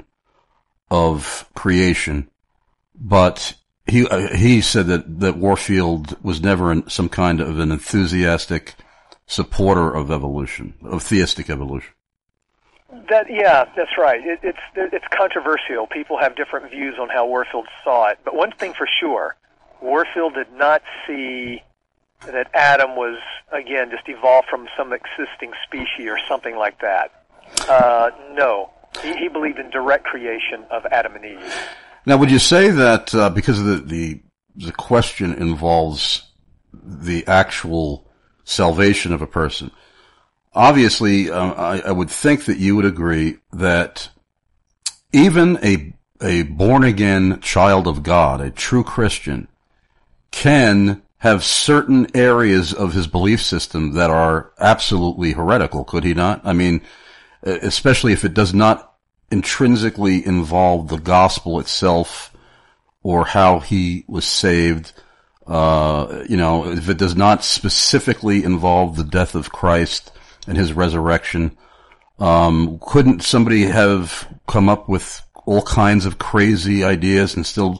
of creation. But he he said that, that Warfield was never in some kind of an enthusiastic supporter of evolution, of theistic evolution. That yeah, that's right. It, it's it's controversial. People have different views on how Warfield saw it. But one thing for sure, Warfield did not see that Adam was, again, just evolved from some existing species or something like that. Uh, no. He, he believed in direct creation of Adam and Eve. Now, would you say that uh, because the, the the question involves the actual salvation of a person, obviously, uh, I, I would think that you would agree that even a a born-again child of God, a true Christian, can have certain areas of his belief system that are absolutely heretical, could he not? I mean, especially if it does not intrinsically involve the gospel itself or how he was saved. Uh, you know, if it does not specifically involve the death of Christ and his resurrection, um, couldn't somebody have come up with all kinds of crazy ideas and still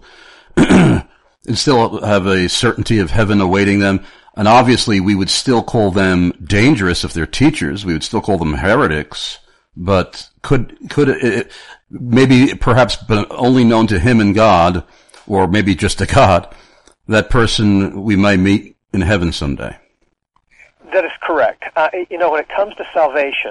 and still have a certainty of heaven awaiting them? And obviously we would still call them dangerous if they're teachers. We would still call them heretics. But could, could it, maybe perhaps only known to him and God, or maybe just to God, that person we might meet in heaven someday. That is correct. Uh, you know, when it comes to salvation,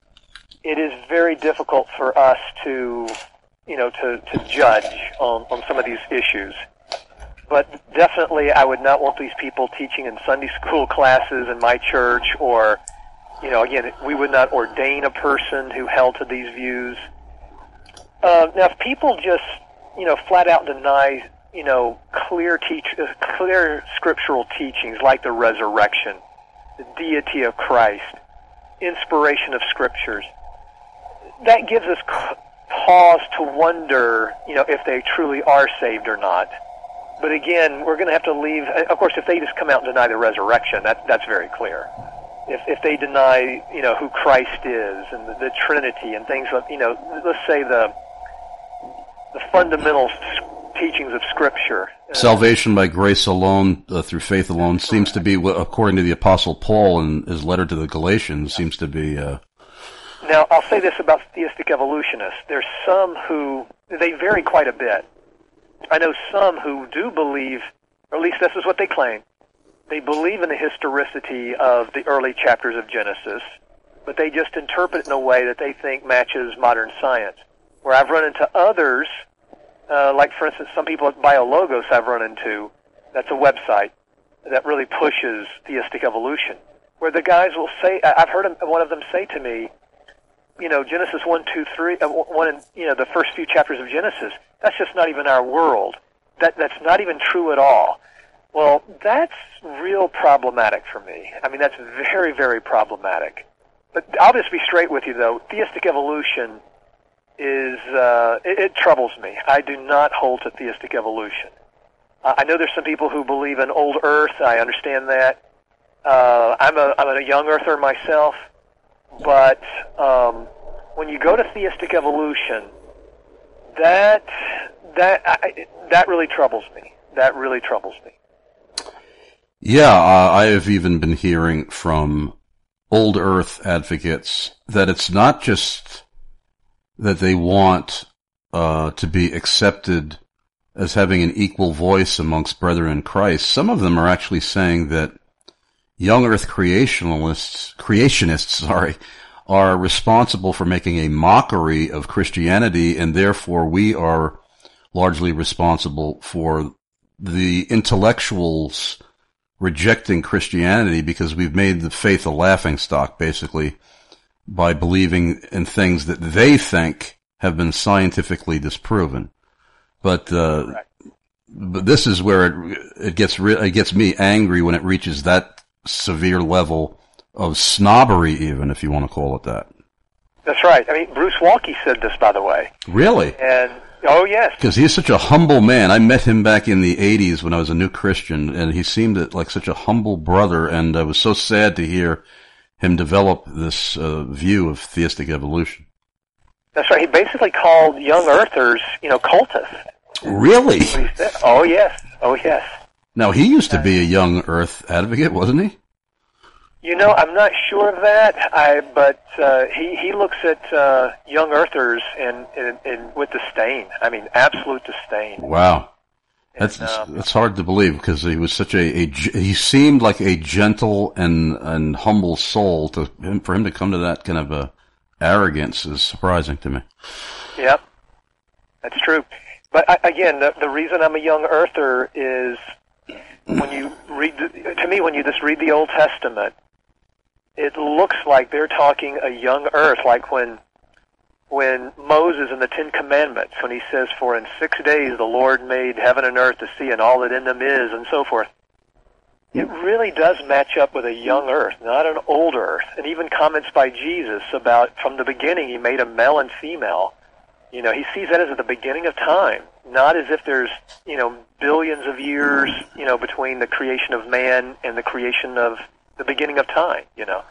it is very difficult for us to, you know, to, to judge on, on some of these issues. But definitely I would not want these people teaching in Sunday school classes in my church, or, you know, again, we would not ordain a person who held to these views. Uh, now, if people just, you know, flat out deny, you know, clear teach, uh, clear scriptural teachings like the resurrection, the deity of Christ, inspiration of scriptures, that gives us pause to wonder, you know, if they truly are saved or not. But again, we're going to have to leave. Of course, if they just come out and deny the resurrection, that that's very clear. If if they deny, you know, who Christ is and the, the Trinity and things like, you know, let's say the the fundamental teachings of Scripture. Salvation by grace alone, uh, through faith alone, seems to be, according to the Apostle Paul in his letter to the Galatians, seems to be. Uh... Now, I'll say this about theistic evolutionists. There's some who, they vary quite a bit. I know some who do believe, or at least this is what they claim, they believe in the historicity of the early chapters of Genesis, but they just interpret it in a way that they think matches modern science. Where I've run into others, uh, like, for instance, some people at BioLogos I've run into, that's a website that really pushes theistic evolution, where the guys will say, I've heard one of them say to me, you know, Genesis one, two, three, uh, one, you know, the first few chapters of Genesis, that's just not even our world. That that's not even true at all. Well, that's real problematic for me. I mean, that's very, very problematic. But I'll just be straight with you, though. Theistic evolution is, uh, it, it troubles me. I do not hold to theistic evolution. Uh, I know there's some people who believe in old Earth. I understand that. Uh, I'm a I'm a young Earther myself. But um, when you go to theistic evolution, that that I, that really troubles me. That really troubles me. Yeah, uh, I have even been hearing from old Earth advocates that it's not just that they want uh, to be accepted as having an equal voice amongst brethren in Christ. Some of them are actually saying that young Earth creationists, creationists, sorry, are responsible for making a mockery of Christianity, and therefore we are largely responsible for the intellectuals rejecting Christianity because we've made the faith a laughingstock, basically, by believing in things that they think have been scientifically disproven. But uh, but this is where it it gets re- it gets me angry when it reaches that severe level of snobbery, even, if you want to call it that. That's right. I mean, Bruce Walke said this, by the way. Really? And oh, yes. Because he's such a humble man. I met him back in the eighties when I was a new Christian, and he seemed like such a humble brother, and I was so sad to hear him develop this uh, view of theistic evolution. That's right. He basically called young Earthers, you know, cultists. Really? That's what he said. Oh, yes. Oh, yes. Now, he used to be a young Earth advocate, wasn't he? You know, I'm not sure of that, I, but uh, he, he looks at uh, young Earthers in, in, in, with disdain. I mean, absolute disdain. Wow. That's and, um, that's hard to believe because he was such a, a he seemed like a gentle and and humble soul. To him, for him to come to that kind of a arrogance is surprising to me. Yep, that's true. But I, again, the, the reason I'm a young Earther is when you read, the, to me, when you just read the Old Testament, it looks like they're talking a young Earth, like when when Moses in the Ten Commandments, when he says, "For in six days the Lord made heaven and earth, the sea, and all that in them is," and so forth. It really does match up with a young Earth, not an old Earth. And even comments by Jesus about, from the beginning, he made a male and female. You know, he sees that as at the beginning of time, not as if there's, you know, billions of years, you know, between the creation of man and the creation of the beginning of time, you know.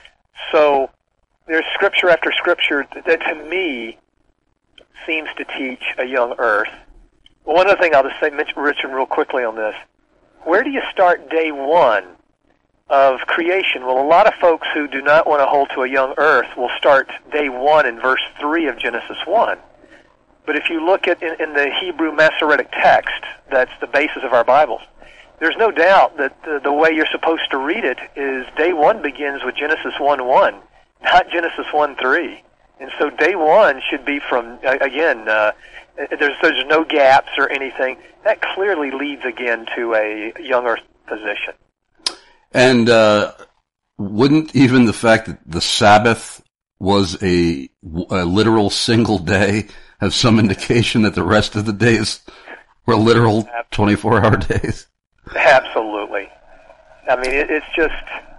So there's scripture after scripture that, to me, seems to teach a young Earth. Well, one other thing I'll just say, mention Richard, real quickly on this. Where do you start day one of creation? Well, a lot of folks who do not want to hold to a young Earth will start day one in verse three of Genesis one. But if you look at in, in the Hebrew Masoretic text, that's the basis of our Bibles, there's no doubt that the, the way you're supposed to read it is day one begins with Genesis one one, not Genesis one three. And so day one should be from, again, uh, there's, there's no gaps or anything. That clearly leads again to a young earth position. And uh, wouldn't even the fact that the Sabbath was a, a literal single day have some indication that the rest of the days were literal twenty-four hour days? Absolutely. I mean, it, it's just,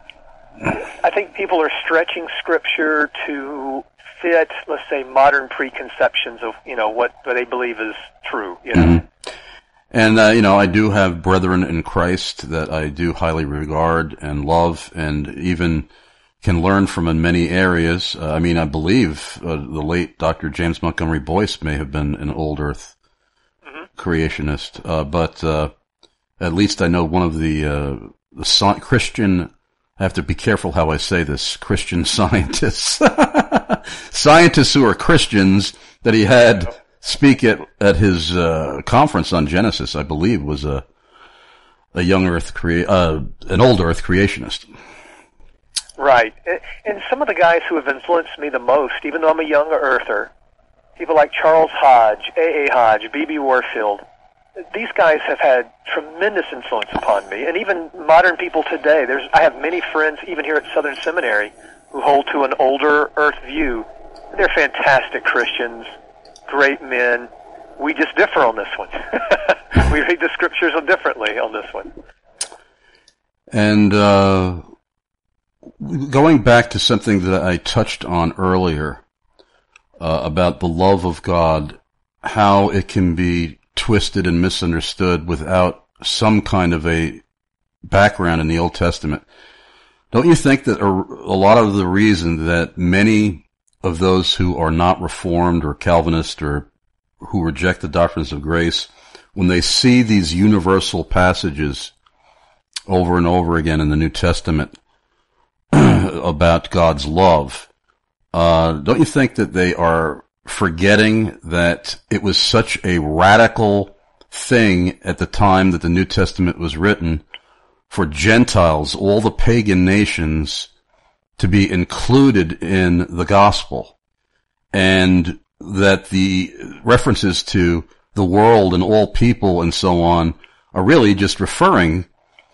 I think people are stretching Scripture to fit, let's say, modern preconceptions of, you know, what, what they believe is true, you know. Mm-hmm. And, uh, you know, I do have brethren in Christ that I do highly regard and love and even can learn from in many areas. Uh, I mean, I believe uh, the late Doctor James Montgomery Boyce may have been an old earth mm-hmm. creationist, uh, but uh, at least I know one of the, uh, the so- Christian, I have to be careful how I say this, Christian scientists, scientists who are Christians that he had speak at, at his uh, conference on Genesis, I believe, was a a young earth, crea- uh, an old earth creationist. Right. And some of the guys who have influenced me the most, even though I'm a young earther, people like Charles Hodge, A A. Hodge, B B. Warfield, these guys have had tremendous influence upon me. And even modern people today, there's I have many friends, even here at Southern Seminary, who hold to an older earth view. They're fantastic Christians, great men. We just differ on this one. We read the Scriptures differently on this one. And uh going back to something that I touched on earlier uh, about the love of God, how it can be twisted and misunderstood without some kind of a background in the Old Testament. Don't you think that a, a lot of the reason that many of those who are not Reformed or Calvinist or who reject the doctrines of grace, when they see these universal passages over and over again in the New Testament about God's love, uh, don't you think that they are forgetting that it was such a radical thing at the time that the New Testament was written for Gentiles, all the pagan nations, to be included in the gospel, and that the references to the world and all people and so on are really just referring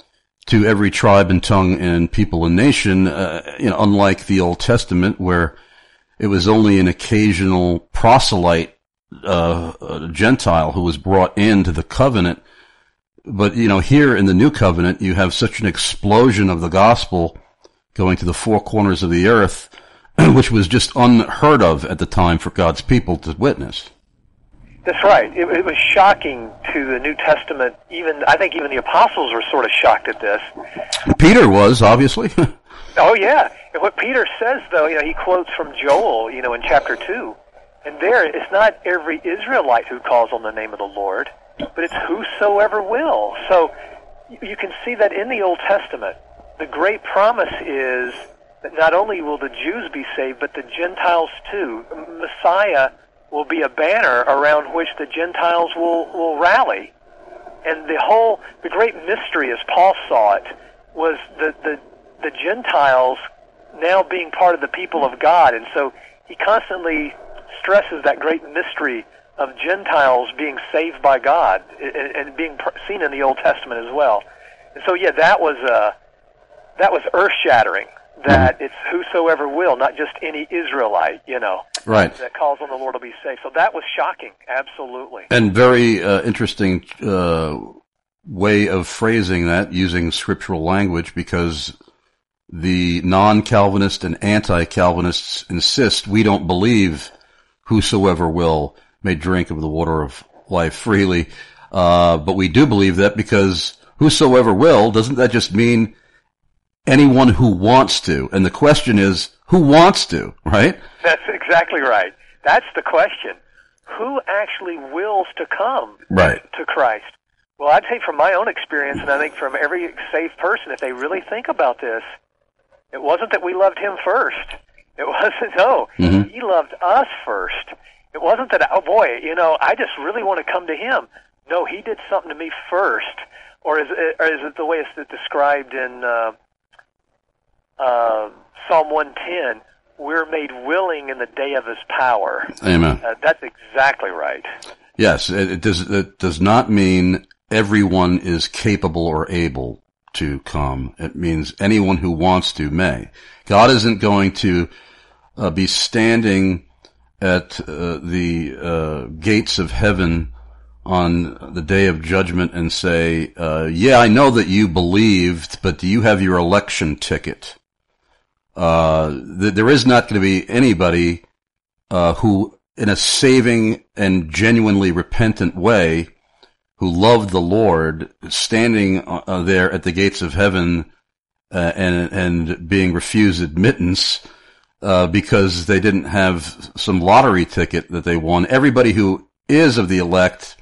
to every tribe and tongue and people and nation, uh, you know, unlike the Old Testament where it was only an occasional proselyte, uh, uh, Gentile who was brought into the covenant. But, you know, here in the New Covenant, you have such an explosion of the gospel going to the four corners of the earth, which was just unheard of at the time for God's people to witness. That's right. It, it was shocking to the New Testament. Even I think even the apostles were sort of shocked at this. Peter was, obviously. Oh, yeah. And what Peter says, though, you know, he quotes from Joel, you know, in chapter two. And there, it's not every Israelite who calls on the name of the Lord, but it's whosoever will. So you can see that in the Old Testament. The great promise is that not only will the Jews be saved, but the Gentiles too. Messiah will be a banner around which the Gentiles will, will rally. And the whole, the great mystery, as Paul saw it, was the, the, the Gentiles now being part of the people of God. And so he constantly stresses that great mystery of Gentiles being saved by God and, and being seen in the Old Testament as well. And so, yeah, that was, uh, that was earth-shattering. That it's whosoever will, not just any Israelite, you know, right, that calls on the Lord will be saved. So that was shocking, absolutely. And very uh, interesting uh, way of phrasing that, using scriptural language, because the non-Calvinist and anti-Calvinists insist we don't believe whosoever will may drink of the water of life freely. Uh, but we do believe that because whosoever will, doesn't that just mean anyone who wants to? And the question is, who wants to, right? That's exactly right. That's the question. Who actually wills to come right. to Christ? Well, I'd say from my own experience, and I think from every saved person, if they really think about this, it wasn't that we loved him first. It wasn't, no. Mm-hmm. He loved us first. It wasn't that, oh boy, you know, I just really want to come to him. No, he did something to me first. Or is it, or is it the way it's described in uh, uh, Psalm one ten? We're made willing in the day of his power. Amen. Uh, that's exactly right. Yes, it, it does. It does not mean everyone is capable or able to come. It means anyone who wants to may. God isn't going to uh, be standing at uh, the uh, gates of heaven on the day of judgment and say, uh, yeah, I know that you believed, but do you have your election ticket? Uh, th- there is not going to be anybody uh, who, in a saving and genuinely repentant way, who loved the Lord, standing uh, there at the gates of heaven uh, and and being refused admittance uh, because they didn't have some lottery ticket that they won. Everybody who is of the elect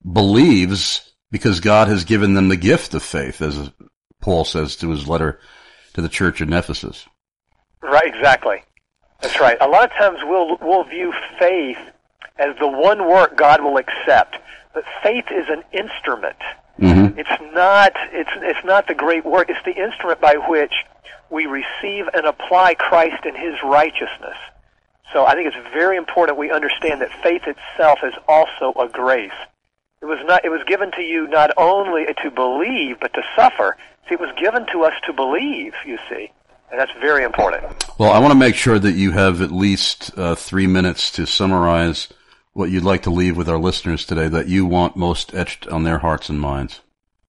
believes because God has given them the gift of faith, as Paul says to his letter to the church in Ephesus. Right, exactly. That's right. A lot of times we'll we'll view faith as the one work God will accept, but faith is an instrument. Mm-hmm. It's not it's it's not the great work. It's the instrument by which we receive and apply Christ and his righteousness. So I think it's very important we understand that faith itself is also a grace. It was not it was given to you not only to believe but to suffer. See, it was given to us to believe, you see. And that's very important. Well, I want to make sure that you have at least uh, three minutes to summarize what you'd like to leave with our listeners today that you want most etched on their hearts and minds.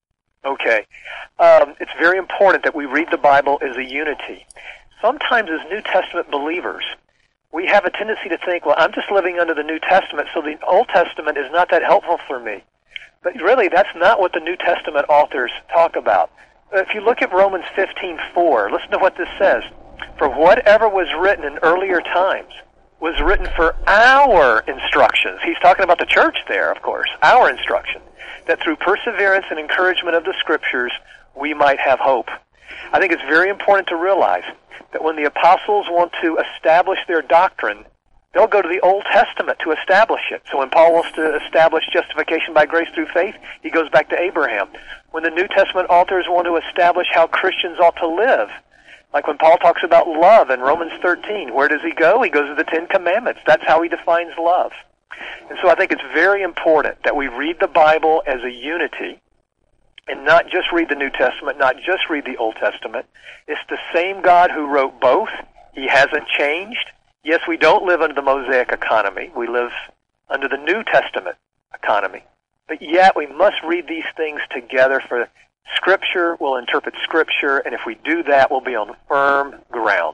Okay. Um, it's very important that we read the Bible as a unity. Sometimes as New Testament believers, we have a tendency to think, well, I'm just living under the New Testament, so the Old Testament is not that helpful for me. But really, that's not what the New Testament authors talk about. If you look at Romans fifteen four, listen to what this says. For whatever was written in earlier times was written for our instructions. He's talking about the church there, of course, our instruction, that through perseverance and encouragement of the Scriptures, we might have hope. I think it's very important to realize that when the apostles want to establish their doctrine, they'll go to the Old Testament to establish it. So when Paul wants to establish justification by grace through faith, he goes back to Abraham. When the New Testament authors want to establish how Christians ought to live, like when Paul talks about love in Romans thirteen, where does he go? He goes to the Ten Commandments. That's how he defines love. And so I think it's very important that we read the Bible as a unity and not just read the New Testament, not just read the Old Testament. It's the same God who wrote both. He hasn't changed. Yes, we don't live under the Mosaic economy. We live under the New Testament economy. But yet we must read these things together, for Scripture will interpret Scripture, and if we do that, we'll be on firm ground.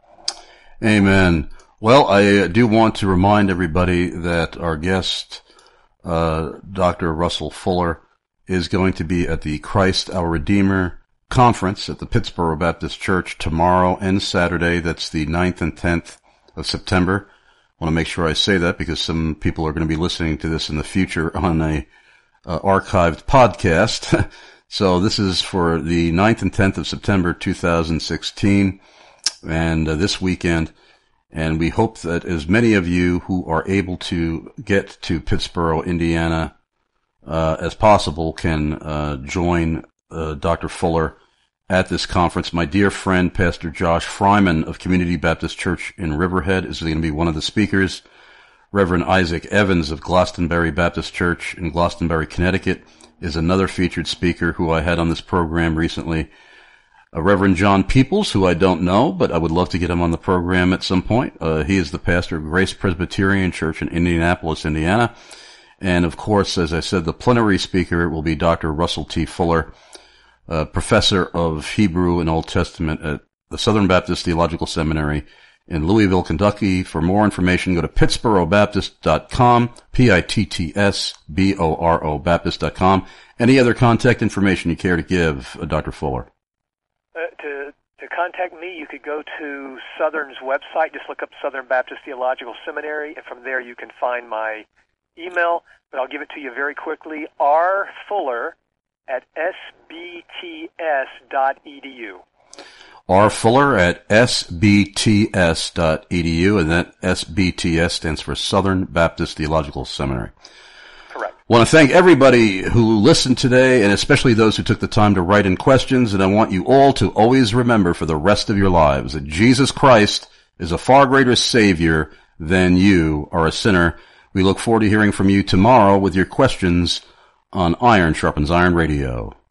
Amen. Well, I do want to remind everybody that our guest, uh, Doctor Russell Fuller, is going to be at the Christ Our Redeemer Conference at the Pittsboro Baptist Church tomorrow and Saturday. That's the ninth and tenth of September. I want to make sure I say that because some people are going to be listening to this in the future on a uh, archived podcast. So this is for the ninth and tenth of September two thousand sixteen, and uh, this weekend. And we hope that as many of you who are able to get to Pittsboro, Indiana, uh, as possible can uh, join uh, Doctor Fuller at this conference. My dear friend, Pastor Josh Fryman of Community Baptist Church in Riverhead is going to be one of the speakers. Reverend Isaac Evans of Glastonbury Baptist Church in Glastonbury, Connecticut is another featured speaker who I had on this program recently. Uh, Reverend John Peoples, who I don't know, but I would love to get him on the program at some point. Uh, he is the pastor of Grace Presbyterian Church in Indianapolis, Indiana. And of course, as I said, the plenary speaker will be Doctor Russell T. Fuller, uh, professor of Hebrew and Old Testament at the Southern Baptist Theological Seminary in Louisville, Kentucky. For more information, go to pittsboro baptist dot com, P I T T S B O R O Baptist dot com. Any other contact information you care to give, uh, Doctor Fuller? Uh, to to contact me, you could go to Southern's website. Just look up Southern Baptist Theological Seminary, and from there you can find my email. But I'll give it to you very quickly, rfuller at s b t s dot e d u. R. Fuller at S B T S dot E D U, and that S B T S stands for Southern Baptist Theological Seminary. Correct. I want to thank everybody who listened today, and especially those who took the time to write in questions, and I want you all to always remember for the rest of your lives that Jesus Christ is a far greater Savior than you are a sinner. We look forward to hearing from you tomorrow with your questions on Iron Sharpens Iron Radio.